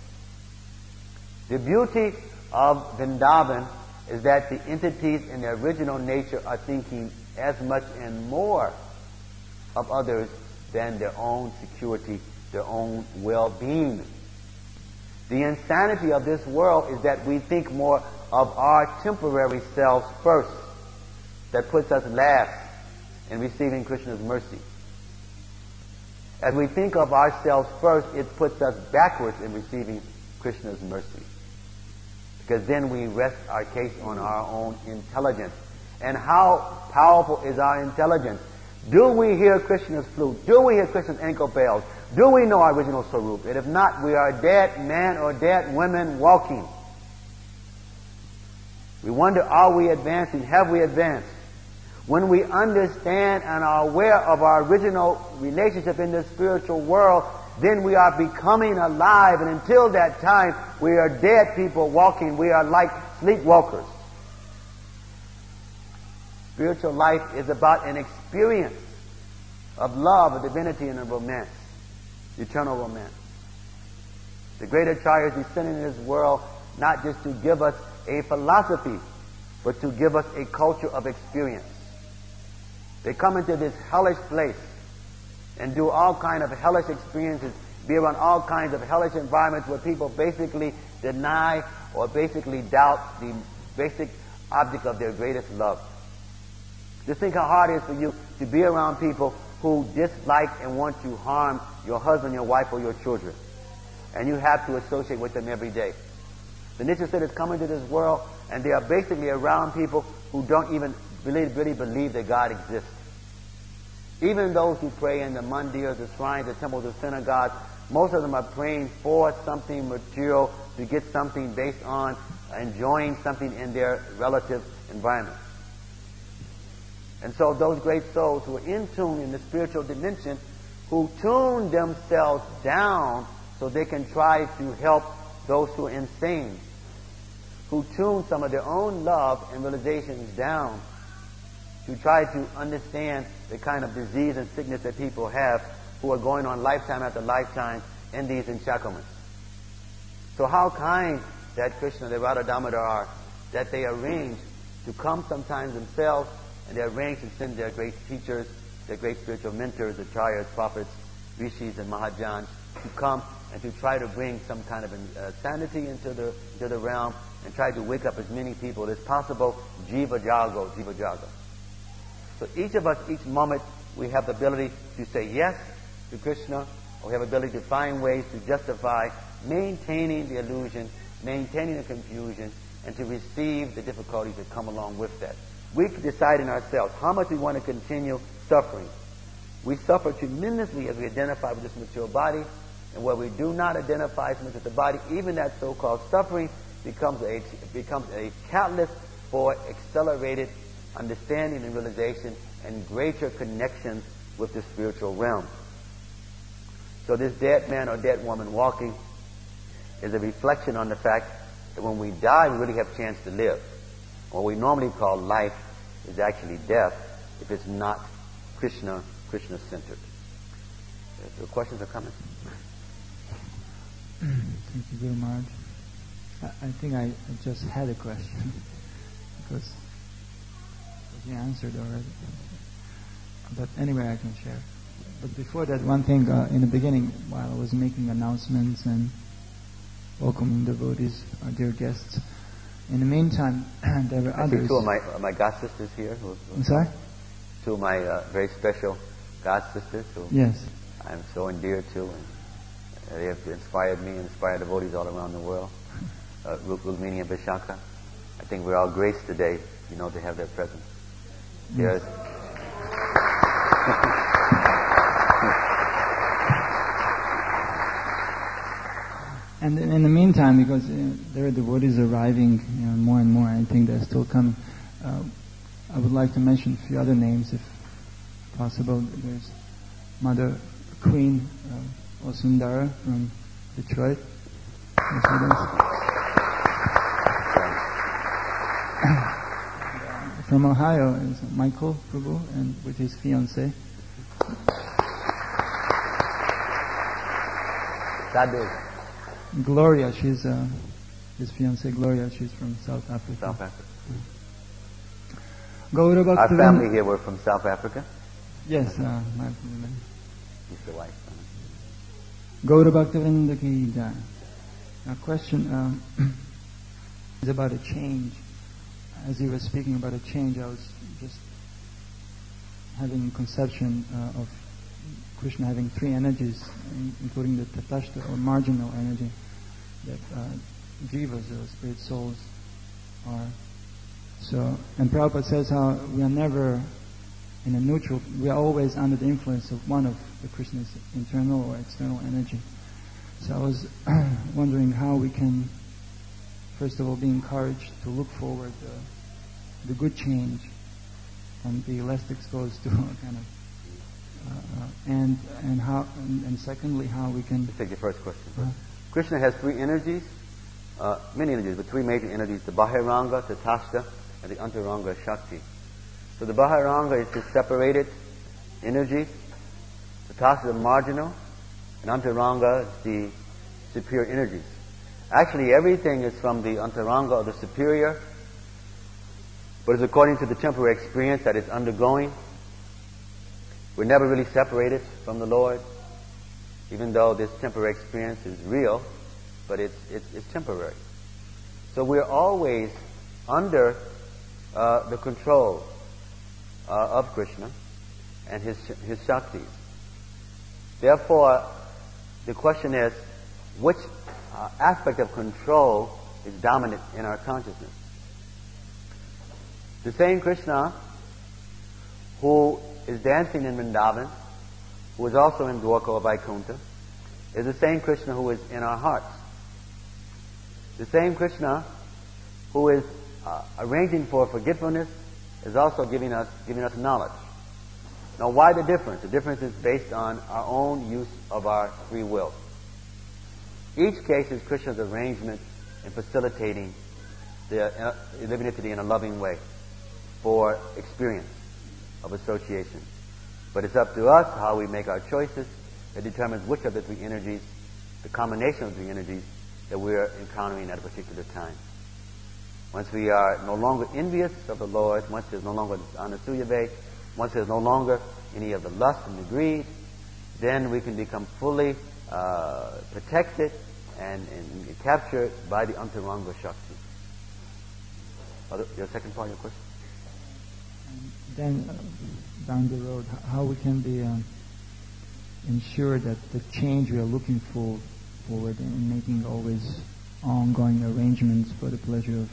[SPEAKER 1] The beauty of Vrindavan is that the entities in their original nature are thinking as much and more of others than their own security, their own well-being. The insanity of this world is that we think more of our temporary selves first. That puts us last in receiving Krishna's mercy. As we think of ourselves first, it puts us backwards in receiving Krishna's mercy. Because then we rest our case on our own intelligence. And how powerful is our intelligence? Do we hear Krishna's flute? Do we hear Krishna's ankle bells? Do we know our original Swarup? And if not, we are dead men or dead women walking. We wonder, are we advancing? Have we advanced? When we understand and are aware of our original relationship in the spiritual world, then we are becoming alive. And until that time, we are dead people walking. We are like sleepwalkers. Spiritual life is about an experience of love, of divinity, and of romance. Eternal romance. The great acharyas descended in this world not just to give us a philosophy, but to give us a culture of experience. They come into this hellish place and do all kinds of hellish experiences, be around all kinds of hellish environments where people basically deny or basically doubt the basic object of their greatest love. Just think how hard it is for you to be around people who dislike and want to harm your husband, your wife, or your children. And you have to associate with them every day. The Nityasiddhas come into this world and they are basically around people who don't even really, really believe that God exists. Even those who pray in the mandirs, the shrines, the temples, the synagogues, most of them are praying for something material, to get something based on enjoying something in their relative environment. And so those great souls who are in tune in the spiritual dimension, who tune themselves down so they can try to help those who are insane, who tune some of their own love and realizations down to try to understand the kind of disease and sickness that people have who are going on lifetime after lifetime in these enchantments. So how kind that Krishna, the Radha Damodar are, that they arrange to come sometimes themselves, and they arrange to send their great teachers, their great spiritual mentors, acharyas, prophets, rishis, and mahajans to come and to try to bring some kind of uh, sanity into the, into the realm and try to wake up as many people as possible. Jiva Jago, Jiva Jago. So each of us, each moment, we have the ability to say yes to Krishna, or we have the ability to find ways to justify maintaining the illusion, maintaining the confusion, and to receive the difficulties that come along with that. We can decide in ourselves how much we want to continue suffering. We suffer tremendously as we identify with this material body, and where we do not identify so much with the body, even that so-called suffering becomes a, becomes a catalyst for accelerated understanding and realization and greater connections with the spiritual realm. So this dead man or dead woman walking is a reflection on the fact that when we die, we really have a chance to live. What we normally call life is actually death if it's not Krishna, Krishna-centered. If there are questions or comments?
[SPEAKER 2] Thank you very much. I, I think I, I just had a question because you answered already. But anyway, I can share. But before that, one thing uh, in the beginning, while I was making announcements and welcoming devotees, our dear guests, in the meantime, there were
[SPEAKER 1] I
[SPEAKER 2] others.
[SPEAKER 1] see two of my uh, my god sisters here. Who, who
[SPEAKER 2] I'm sorry?
[SPEAKER 1] Two of my uh, very special god sisters who
[SPEAKER 2] yes.
[SPEAKER 1] I'm so endeared to, and uh, they have inspired me, inspired devotees all around the world. Uh, Rukmini and Vishaka. I think we're all graced today, you know, to have their presence. Yes.
[SPEAKER 2] And in the meantime, because uh, there are devotees arriving, you know, more and more, I think they're still coming. Uh, I would like to mention a few other names, if possible. There's Mother Queen uh, Osundara from Detroit. From Ohio is Michael Prabhu and with his fiancée.
[SPEAKER 1] Sadhu.
[SPEAKER 2] Gloria, she's uh, his fiancée Gloria. She's from South Africa.
[SPEAKER 1] South Africa.
[SPEAKER 2] Gaura
[SPEAKER 1] Our family here were from South Africa.
[SPEAKER 2] Yes, uh, my family.
[SPEAKER 1] He's the wife.
[SPEAKER 2] Gaura Bhaktivinoda ki jai. A question um, is about a change. As you were speaking about a change, I was just having a conception uh, of Krishna having three energies, including the tatashta or marginal energy that uh, jivas or spirit souls are. So, and Prabhupada says how we are never in a neutral, we are always under the influence of one of the Krishna's internal or external energy. So I was wondering how we can, first of all, be encouraged to look forward uh, the good change and be less exposed to kind of Uh, uh, and and how and, and secondly how we can
[SPEAKER 1] Let's take your first question first. Uh, Krishna has three energies, uh, many energies, but three major energies: the Bahiranga, the Tatashta, and the Antaranga Shakti. So the Bahiranga is the separated energy, the Tatashta is the marginal, and Antaranga is the superior energies. Actually, everything is from the Antaranga or the superior, but it's according to the temporary experience that it's undergoing. We're never really separated from the Lord, even though this temporary experience is real, but it's it's, it's temporary. So we're always under uh, the control uh, of Krishna and his his Shaktis. Therefore, the question is, which uh, aspect of control is dominant in our consciousness? The same Krishna who is dancing in Vrindavan, who is also in Dwarka or Vaikuntha, is the same Krishna who is in our hearts. The same Krishna who is uh, arranging for forgetfulness is also giving us giving us knowledge. Now, why the difference? The difference is based on our own use of our free will. Each case is Krishna's arrangement in facilitating the uh, living entity in a loving way for experience of association. But it's up to us how we make our choices that determines which of the three energies, the combination of the three energies that we're encountering at a particular time. Once we are no longer envious of the Lord, once there's no longer anasuyave, once there's no longer any of the lust and the greed, then we can become fully uh, protected and, and captured by the Antaranga Shakti. Other, your second part of your question?
[SPEAKER 2] Then, uh, down the road, how we can be um, ensure that the change we are looking for forward and making always ongoing arrangements for the pleasure of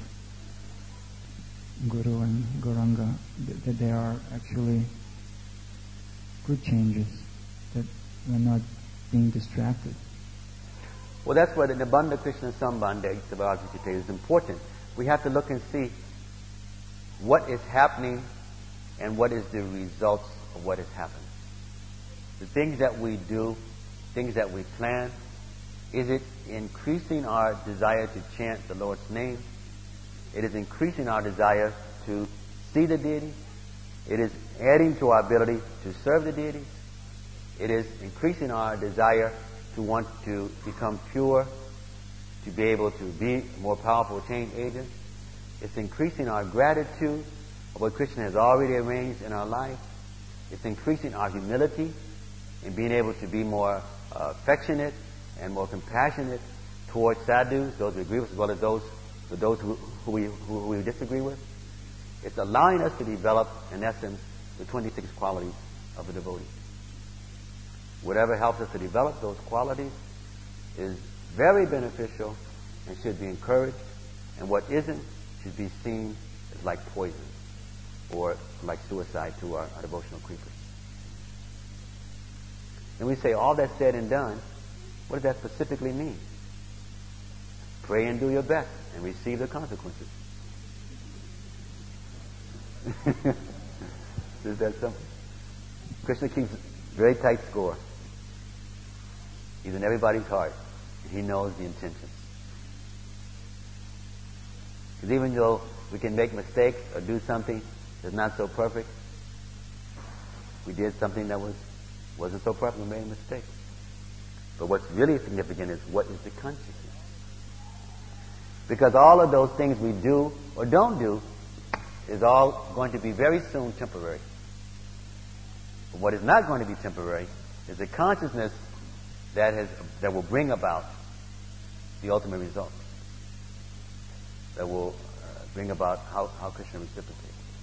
[SPEAKER 2] Guru and Gauranga, that, that they are actually good changes, that we're not being distracted.
[SPEAKER 1] Well, that's where the Nibbanda Krishna Sambandha is important. We have to look and see what is happening and what is the results of what is happening. The things that we do, things that we plan, is it increasing our desire to chant the Lord's name? It is increasing our desire to see the deity. It is adding to our ability to serve the deity. It is increasing our desire to want to become pure, to be able to be a more powerful change agent. It's increasing our gratitude of what Krishna has already arranged in our life. It's increasing our humility in being able to be more uh, affectionate and more compassionate towards sadhus, those we agree with, as well as those with those who, who, we, who, who we disagree with. It's allowing us to develop, in essence, the twenty-six qualities of a devotee. Whatever helps us to develop those qualities is very beneficial and should be encouraged, and what isn't should be seen as like poison or like suicide to our, our devotional creepers. And we say, all that's said and done, what does that specifically mean? Pray and do your best and receive the consequences. Is that simple? Krishna keeps very tight score. He's in everybody's heart, and he knows the intentions. Because even though we can make mistakes or do something that's not so perfect, we did something that was, wasn't so perfect, we made a mistake. But what's really significant is what is the consciousness. Because all of those things we do or don't do is all going to be very soon temporary. But what is not going to be temporary is the consciousness that has that will bring about the ultimate result. That will uh, bring about how, how Krishna reciprocates.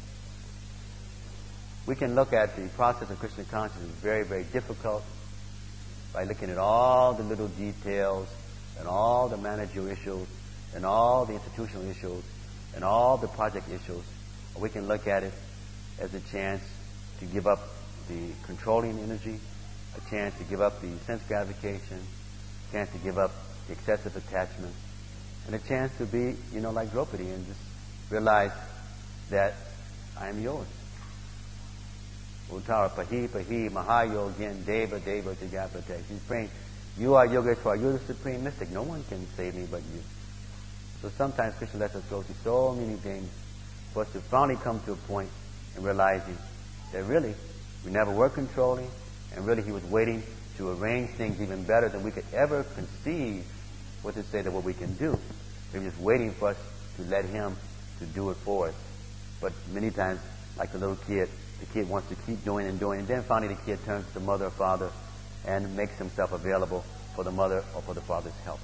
[SPEAKER 1] We can look at the process of Krishna consciousness as very, very difficult by looking at all the little details and all the managerial issues and all the institutional issues and all the project issues. Or we can look at it as a chance to give up the controlling energy, a chance to give up the sense gratification, a chance to give up the excessive attachment, and a chance to be, you know, like Draupadi and just realize that I am yours. Uttara Pahi Pahi Mahayogyan Deva Deva Jagapate. She's praying, you are Yogeshwar, you're the supreme mystic. No one can save me but you. So sometimes Krishna lets us go through so many things for us to finally come to a point in realizing that really we never were controlling, and really he was waiting to arrange things even better than we could ever conceive what to say that what we can do. He was just waiting for us to let him to do it for us. But many times, like the little kid, the kid wants to keep doing and doing, and then finally the kid turns to the mother or father and makes himself available for the mother or for the father's help.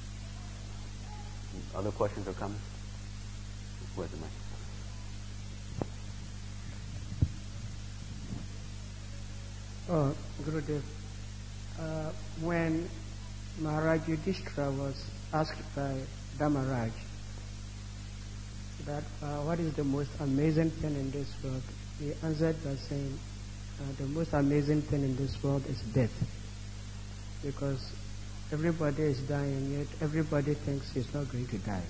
[SPEAKER 1] Other questions or comments? Where's the mic?
[SPEAKER 3] Oh, Gurudev, uh, when Maharaj Yudhishthira was asked by Dhammaraj that uh, what is the most amazing thing in this world, he answered by saying, uh, the most amazing thing in this world is death. Because everybody is dying, yet everybody thinks he's not going to die.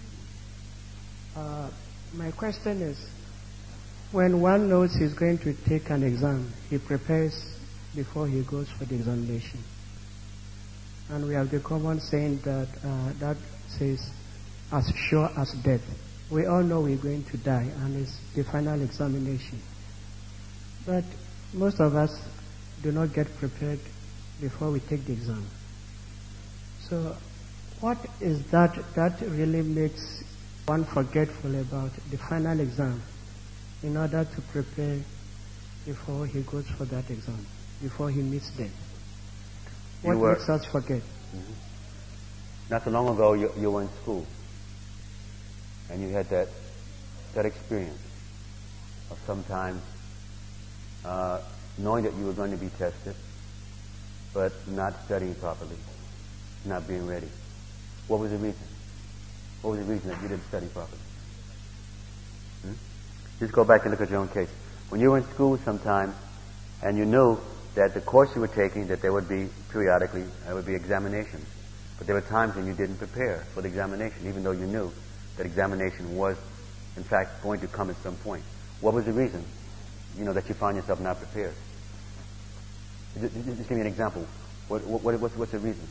[SPEAKER 3] Uh, my question is, when one knows he's going to take an exam, he prepares before he goes for the examination. And we have the common saying that uh, that says, as sure as death. We all know we're going to die, and it's the final examination. But most of us do not get prepared before we take the exam. So what is that that really makes one forgetful about the final exam in order to prepare before he goes for that exam, before he meets death? What
[SPEAKER 1] were,
[SPEAKER 3] makes us forget?
[SPEAKER 1] Mm-hmm. Not so long ago, you, you were in school, and you had that that experience of sometimes uh, knowing that you were going to be tested, but not studying properly, not being ready. What was the reason? What was the reason that you didn't study properly? Hmm? Just go back and look at your own case. When you were in school sometime, and you knew that the course you were taking, that there would be periodically, there would be examinations. But there were times when you didn't prepare for the examination, even though you knew that examination was, in fact, going to come at some point. What was the reason, you know, that you found yourself not prepared? Just, just give me an example. What, what, what's, what's the reason?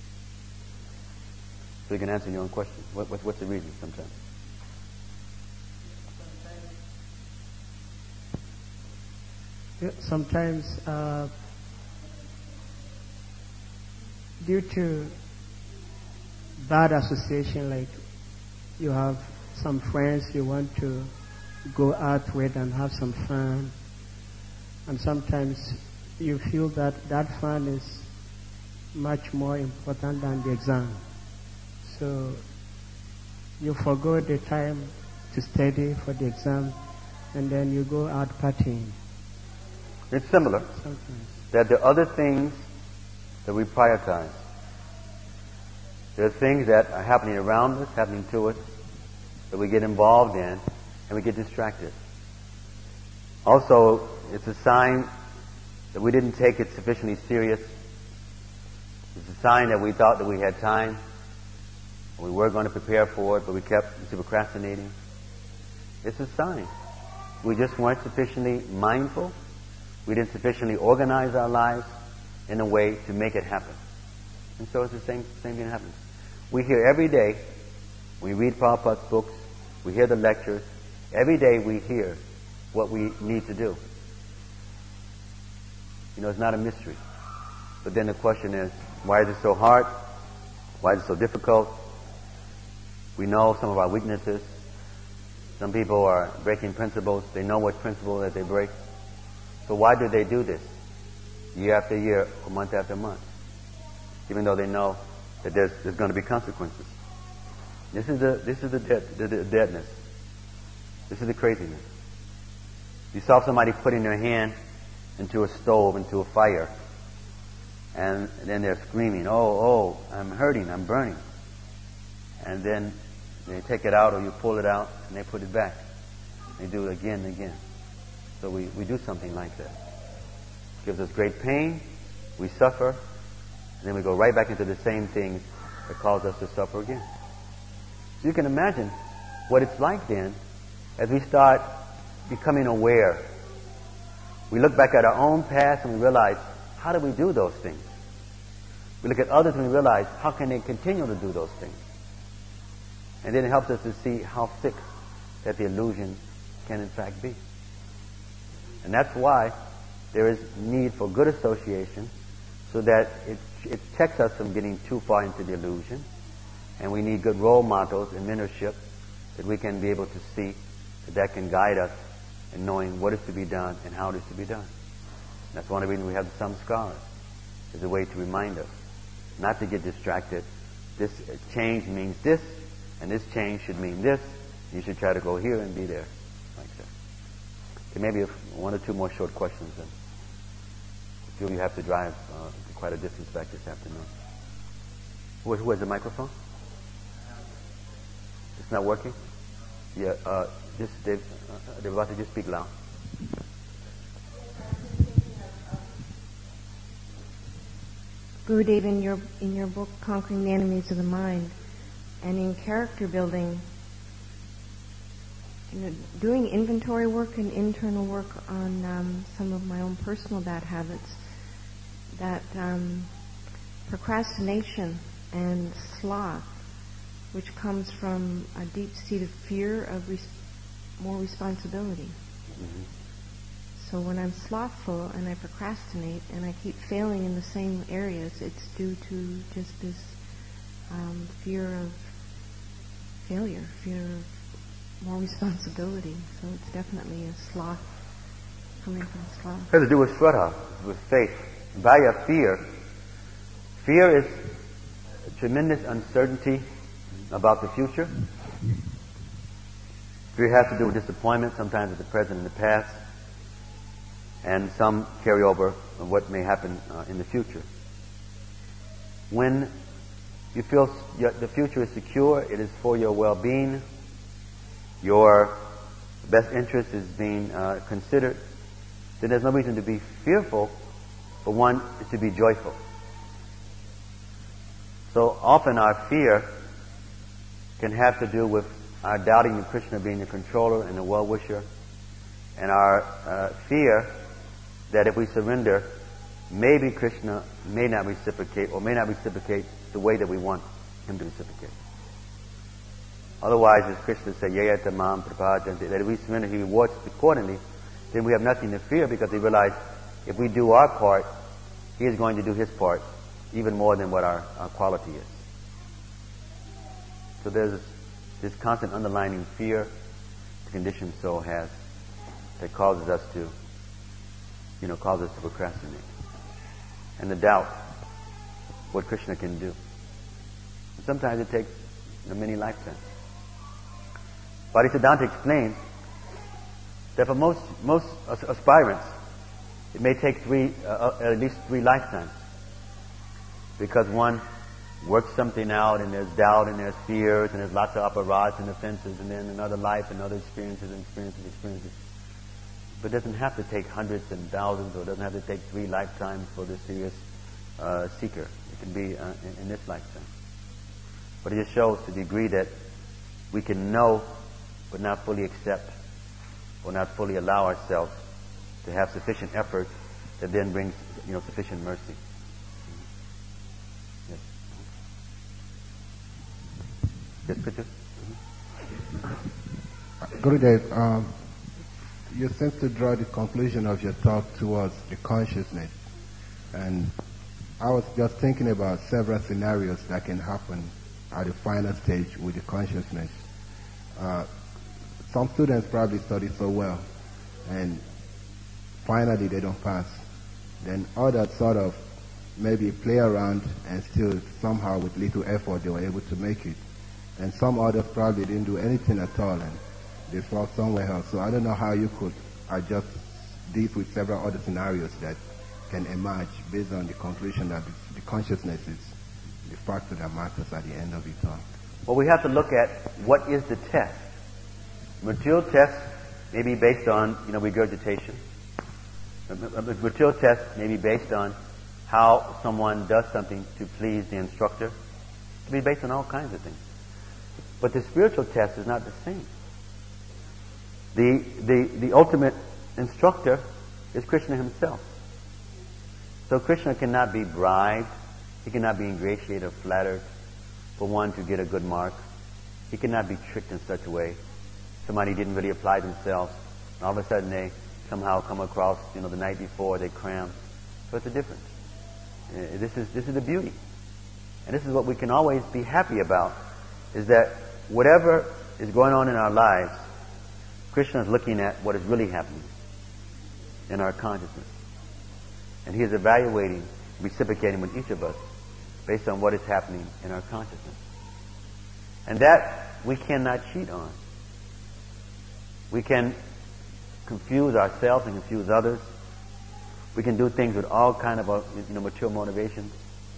[SPEAKER 1] So you can answer your own question. What, what, what's the reason sometimes?
[SPEAKER 3] Sometimes, uh, due to bad association, like you have some friends you want to go out with and have some fun, and sometimes you feel that that fun is much more important than the exam. So you forgo the time to study for the exam, and then you go out partying.
[SPEAKER 1] It's similar.
[SPEAKER 3] Sometimes.
[SPEAKER 1] That there are other things that we prioritize. There are things that are happening around us, happening to us, that we get involved in, and we get distracted. Also, it's a sign that we didn't take it sufficiently serious. It's a sign that we thought that we had time, we were going to prepare for it, but we kept procrastinating. It's a sign. We just weren't sufficiently mindful. We didn't sufficiently organize our lives in a way to make it happen. And so it's the same, same thing happens. We hear every day, we read Prabhupada's books, we hear the lectures, every day we hear what we need to do. You know, it's not a mystery. But then the question is, why is it so hard? Why is it so difficult? We know some of our weaknesses. Some people are breaking principles. They know what principle that they break. So why do they do this year after year or month after month? Even though they know that there's, there's going to be consequences. This is the this is the, dead, the, the deadness. This is the craziness. You saw somebody putting their hand into a stove, into a fire, and then they're screaming, "Oh, oh, I'm hurting, I'm burning." And then they take it out, or you pull it out, and they put it back. They do it again and again. So we, we do something like that. It gives us great pain, we suffer, and then we go right back into the same things that cause us to suffer again. So you can imagine what it's like then as we start becoming aware. We look back at our own past and we realize, how do we do those things? We look at others and we realize, how can they continue to do those things? And then it helps us to see how thick that the illusion can in fact be. And that's why there is need for good association, so that it, it checks us from getting too far into the illusion. And we need good role models and mentorship that we can be able to see, that that can guide us in knowing what is to be done and how it is to be done. And that's one of the reasons we have the samskaras, is a way to remind us not to get distracted. This change means this, and this change should mean this. You should try to go here and be there, like that. Okay, maybe if one or two more short questions, then. A few of you have to drive uh, quite a distance back this afternoon. Who, who has the microphone? It's not working? Yeah, uh, just, they've, uh, they're about to just speak loud.
[SPEAKER 4] Gurudev, in your in your book Conquering the Enemies of the Mind, and in character building, you know, doing inventory work and internal work on um, some of my own personal bad habits, that um, procrastination and sloth, which comes from a deep-seated fear of res- more responsibility.
[SPEAKER 1] Mm-hmm.
[SPEAKER 4] So when I'm slothful and I procrastinate and I keep failing in the same areas, it's due to just this um, fear of failure, fear of more responsibility. So it's definitely a sloth, coming from sloth.
[SPEAKER 1] It has to do with shraddha, with faith. Vaya, fear. Fear is tremendous uncertainty about the future. Fear has to do with disappointment, sometimes with the present and the past, and some carryover of what may happen uh, in the future. When you feel your, the future is secure, it is for your well-being, your best interest is being uh, considered, then there's no reason to be fearful, but one is to be joyful. So often our fear can have to do with our doubting of Krishna being the controller and the well-wisher, and our uh, fear that if we surrender, maybe Krishna may not reciprocate or may not reciprocate the way that we want him to reciprocate. Otherwise, as Krishna said, Yayata Mam Prapajanti, that if we surrender, he rewards accordingly, then we have nothing to fear, because we realize if we do our part, he is going to do his part even more than what our, our quality is. So there's this, this constant underlying fear the conditioned soul has that causes us to, you know, causes us to procrastinate. And the doubt what Krishna can do. And sometimes it takes you know, many lifetimes. Bhaktisiddhanta explains that for most most aspirants, it may take three, uh, at least three lifetimes, because one works something out, and there's doubt, and there's fears, and there's lots of aparats and offenses, and then another life, and other experiences, and experiences, experiences. But it doesn't have to take hundreds and thousands, or it doesn't have to take three lifetimes for the serious uh, seeker. It can be uh, in, in this lifetime. But it just shows the degree that we can know, but not fully accept, or not fully allow ourselves to have sufficient effort that then brings, you know, sufficient mercy. Yes. Yes, Peter?
[SPEAKER 5] Gurudev, um, you seem to draw the conclusion of your talk towards the consciousness. And I was just thinking about several scenarios that can happen at the final stage with the consciousness. Uh, some students probably study so well, and finally they don't pass. Then others sort of maybe play around, and still somehow with little effort they were able to make it. And some others probably didn't do anything at all, and they fall somewhere else. So I don't know how you could adjust this with several other scenarios that can emerge based on the conclusion that the consciousness is the factor that matters at the end of it all.
[SPEAKER 1] Well, we have to look at what is the test. Material tests may be based on, you know, regurgitation. Material tests may be based on how someone does something to please the instructor. It can be based on all kinds of things. But the spiritual test is not the same. The, the, the ultimate instructor is Krishna himself. So Krishna cannot be bribed. He cannot be ingratiated or flattered for one to get a good mark. He cannot be tricked in such a way. Somebody didn't really apply themselves, and all of a sudden they somehow come across, you know, the night before they cram. So it's a difference. Uh, this is this is the beauty, and this is what we can always be happy about, is that whatever is going on in our lives, Krishna is looking at what is really happening in our consciousness, and he is evaluating, reciprocating with each of us based on what is happening in our consciousness, and that we cannot cheat on. We can confuse ourselves and confuse others. We can do things with all kind of, you know, mature motivations.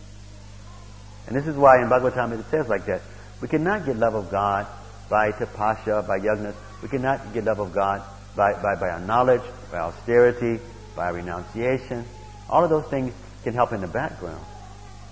[SPEAKER 1] And this is why in Bhagavatam it says like that. We cannot get love of God by tapasya, by yajnas. We cannot get love of God by, by, by our knowledge, by austerity, by renunciation. All of those things can help in the background.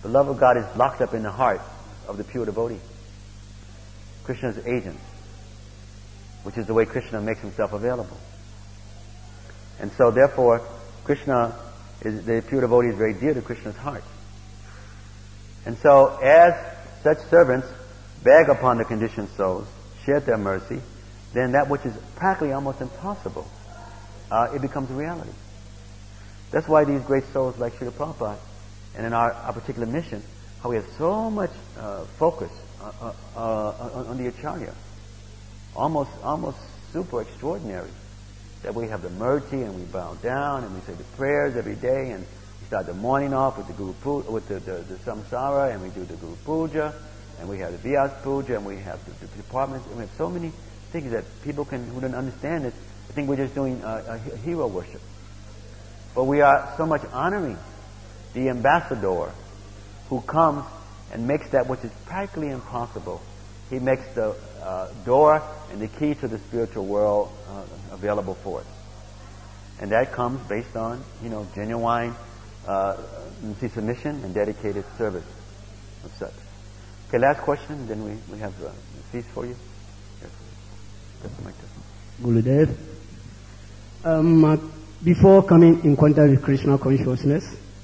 [SPEAKER 1] The love of God is locked up in the heart of the pure devotee. Krishna's agent, which is the way Krishna makes himself available. And so therefore, Krishna, is the pure devotee is very dear to Krishna's heart. And so as such servants beg upon the conditioned souls, share their mercy, then that which is practically almost impossible, uh, it becomes a reality. That's why these great souls like Srila Prabhupada, and in our, our particular mission, how we have so much uh, focus uh, uh, uh, on the Acharya. Almost, almost super extraordinary. That we have the mercy and we bow down and we say the prayers every day and we start the morning off with the Guru Puja, with the, the, the Samsara, and we do the Guru Puja, and we have the Vyas Puja, and we have the, the departments, and we have so many things that people can, who don't understand it, I think we're just doing uh, a hero worship. But we are so much honoring the ambassador who comes and makes that which is practically impossible. He makes the uh, door and the key to the spiritual world uh, available for us. And that comes based on, you know, genuine uh, submission and dedicated service of such. Okay, last question, then we, we have uh, a feast for you. Yes.
[SPEAKER 3] Gurudev, um, uh, before coming in contact with Krishna consciousness,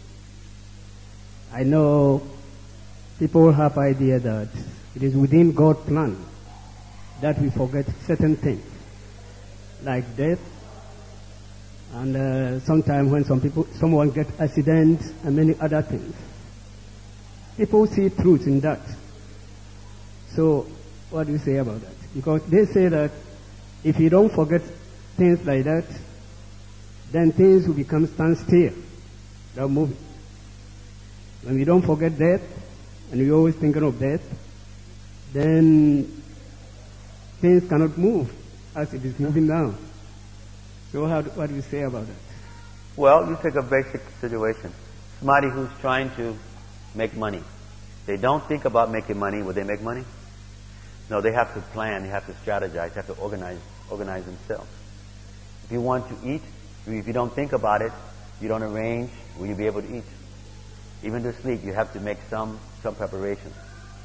[SPEAKER 3] I know people have idea that it is within God's plan that we forget certain things, like death, and uh, sometimes when some people, someone get accident and many other things. People see truth in that. So, what do you say about that? Because they say that if you don't forget things like that, then things will become stand still, without moving. When we don't forget death, and we're always thinking of death, then things cannot move as it is moving now. So how do, what do you say about that?
[SPEAKER 1] Well, you take a basic situation. Somebody who's trying to make money. They don't think about making money. Will they make money? No, they have to plan, they have to strategize, they have to organize, organize themselves. If you want to eat, if you don't think about it, you don't arrange, will you be able to eat? Even to sleep, you have to make some, some preparations.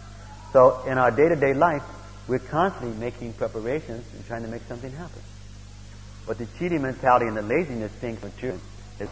[SPEAKER 1] So in our day-to-day life, we're constantly making preparations and trying to make something happen. But the cheating mentality and the laziness thing for children is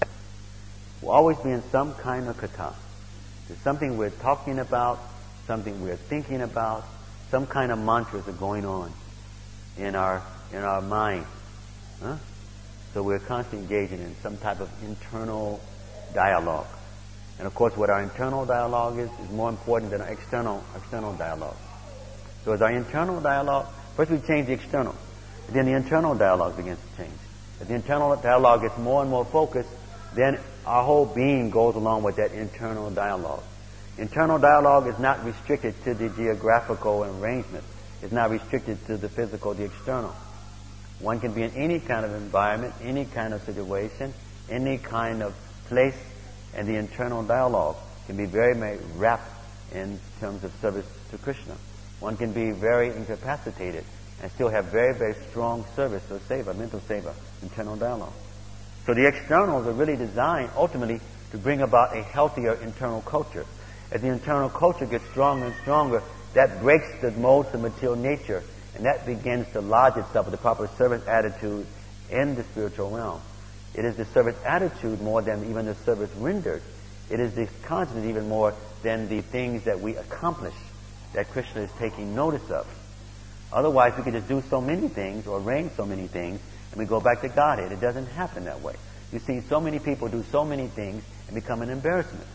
[SPEAKER 1] we'll always be in some kind of kata. There's something we're talking about, something we're thinking about, some kind of mantras are going on in our in our mind. Huh? So we're constantly engaging in some type of internal dialogue. And of course, what our internal dialogue is is more important than our external external dialogue. So as our internal dialogue, first we change the external, and then the internal dialogue begins to change. As the internal dialogue gets more and more focused, then our whole being goes along with that internal dialogue. Internal dialogue is not restricted to the geographical arrangement. It's not restricted to the physical, the external. One can be in any kind of environment, any kind of situation, any kind of place, and the internal dialogue can be very, very rapt in terms of service to Krishna. One can be very incapacitated and still have very, very strong service or seva, mental seva, internal dialogue. So the externals are really designed ultimately to bring about a healthier internal culture. As the internal culture gets stronger and stronger, that breaks the modes of material nature, and that begins to lodge itself with the proper service attitude in the spiritual realm. It is the service attitude more than even the service rendered. It is the consciousness even more than the things that we accomplish that Krishna is taking notice of. Otherwise, we could just do so many things or arrange so many things, and we go back to Godhead. It doesn't happen that way. You've seen so many people do so many things and become an embarrassment.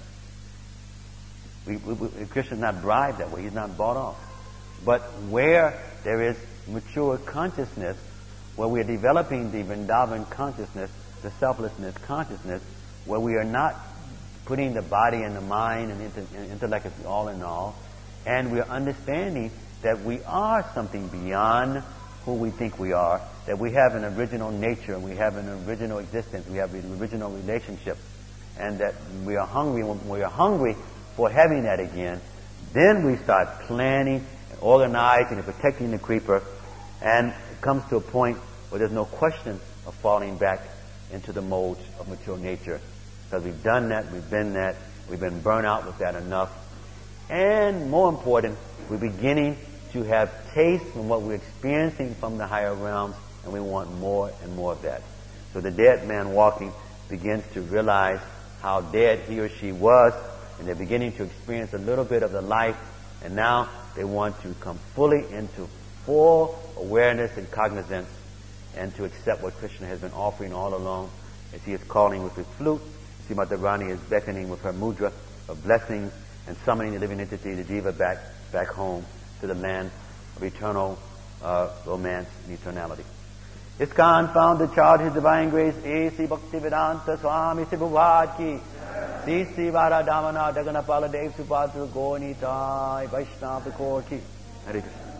[SPEAKER 1] We, we, we, Krishna's not bribed that way. He's not bought off. But where there is mature consciousness, where we are developing the Vrindavan consciousness, the selflessness consciousness, where we are not putting the body and the mind and the intellect as all in all, and we are understanding that we are something beyond who we think we are, that we have an original nature, and we have an original existence, we have an original relationship, and that we are hungry. When we are hungry for having that again, then we start planning and organizing and protecting the creeper, and it comes to a point where there's no question of falling back into the modes of mature nature. Because we've done that, we've been that, We've been burnt out with that enough. And more important, we're beginning to have taste from what we're experiencing from the higher realms, and we want more and more of that. So the dead man walking begins to realize how dead he or she was, and they're beginning to experience a little bit of the life, and now they want to come fully into full awareness and cognizance, and to accept what Krishna has been offering all along, as he is calling with his flute. Srimati Rani is beckoning with her mudra of blessings and summoning the living entity, the jiva, back back home to the land of eternal uh, romance and eternality. ISKCON found the charge of His Divine Grace, A C Bhaktivedanta Swami Sibhuvad ki, C C Vara Damana Daganapala Dev Subhadra Gaurnitai Vaishnava Kor ki. Hare Krishna.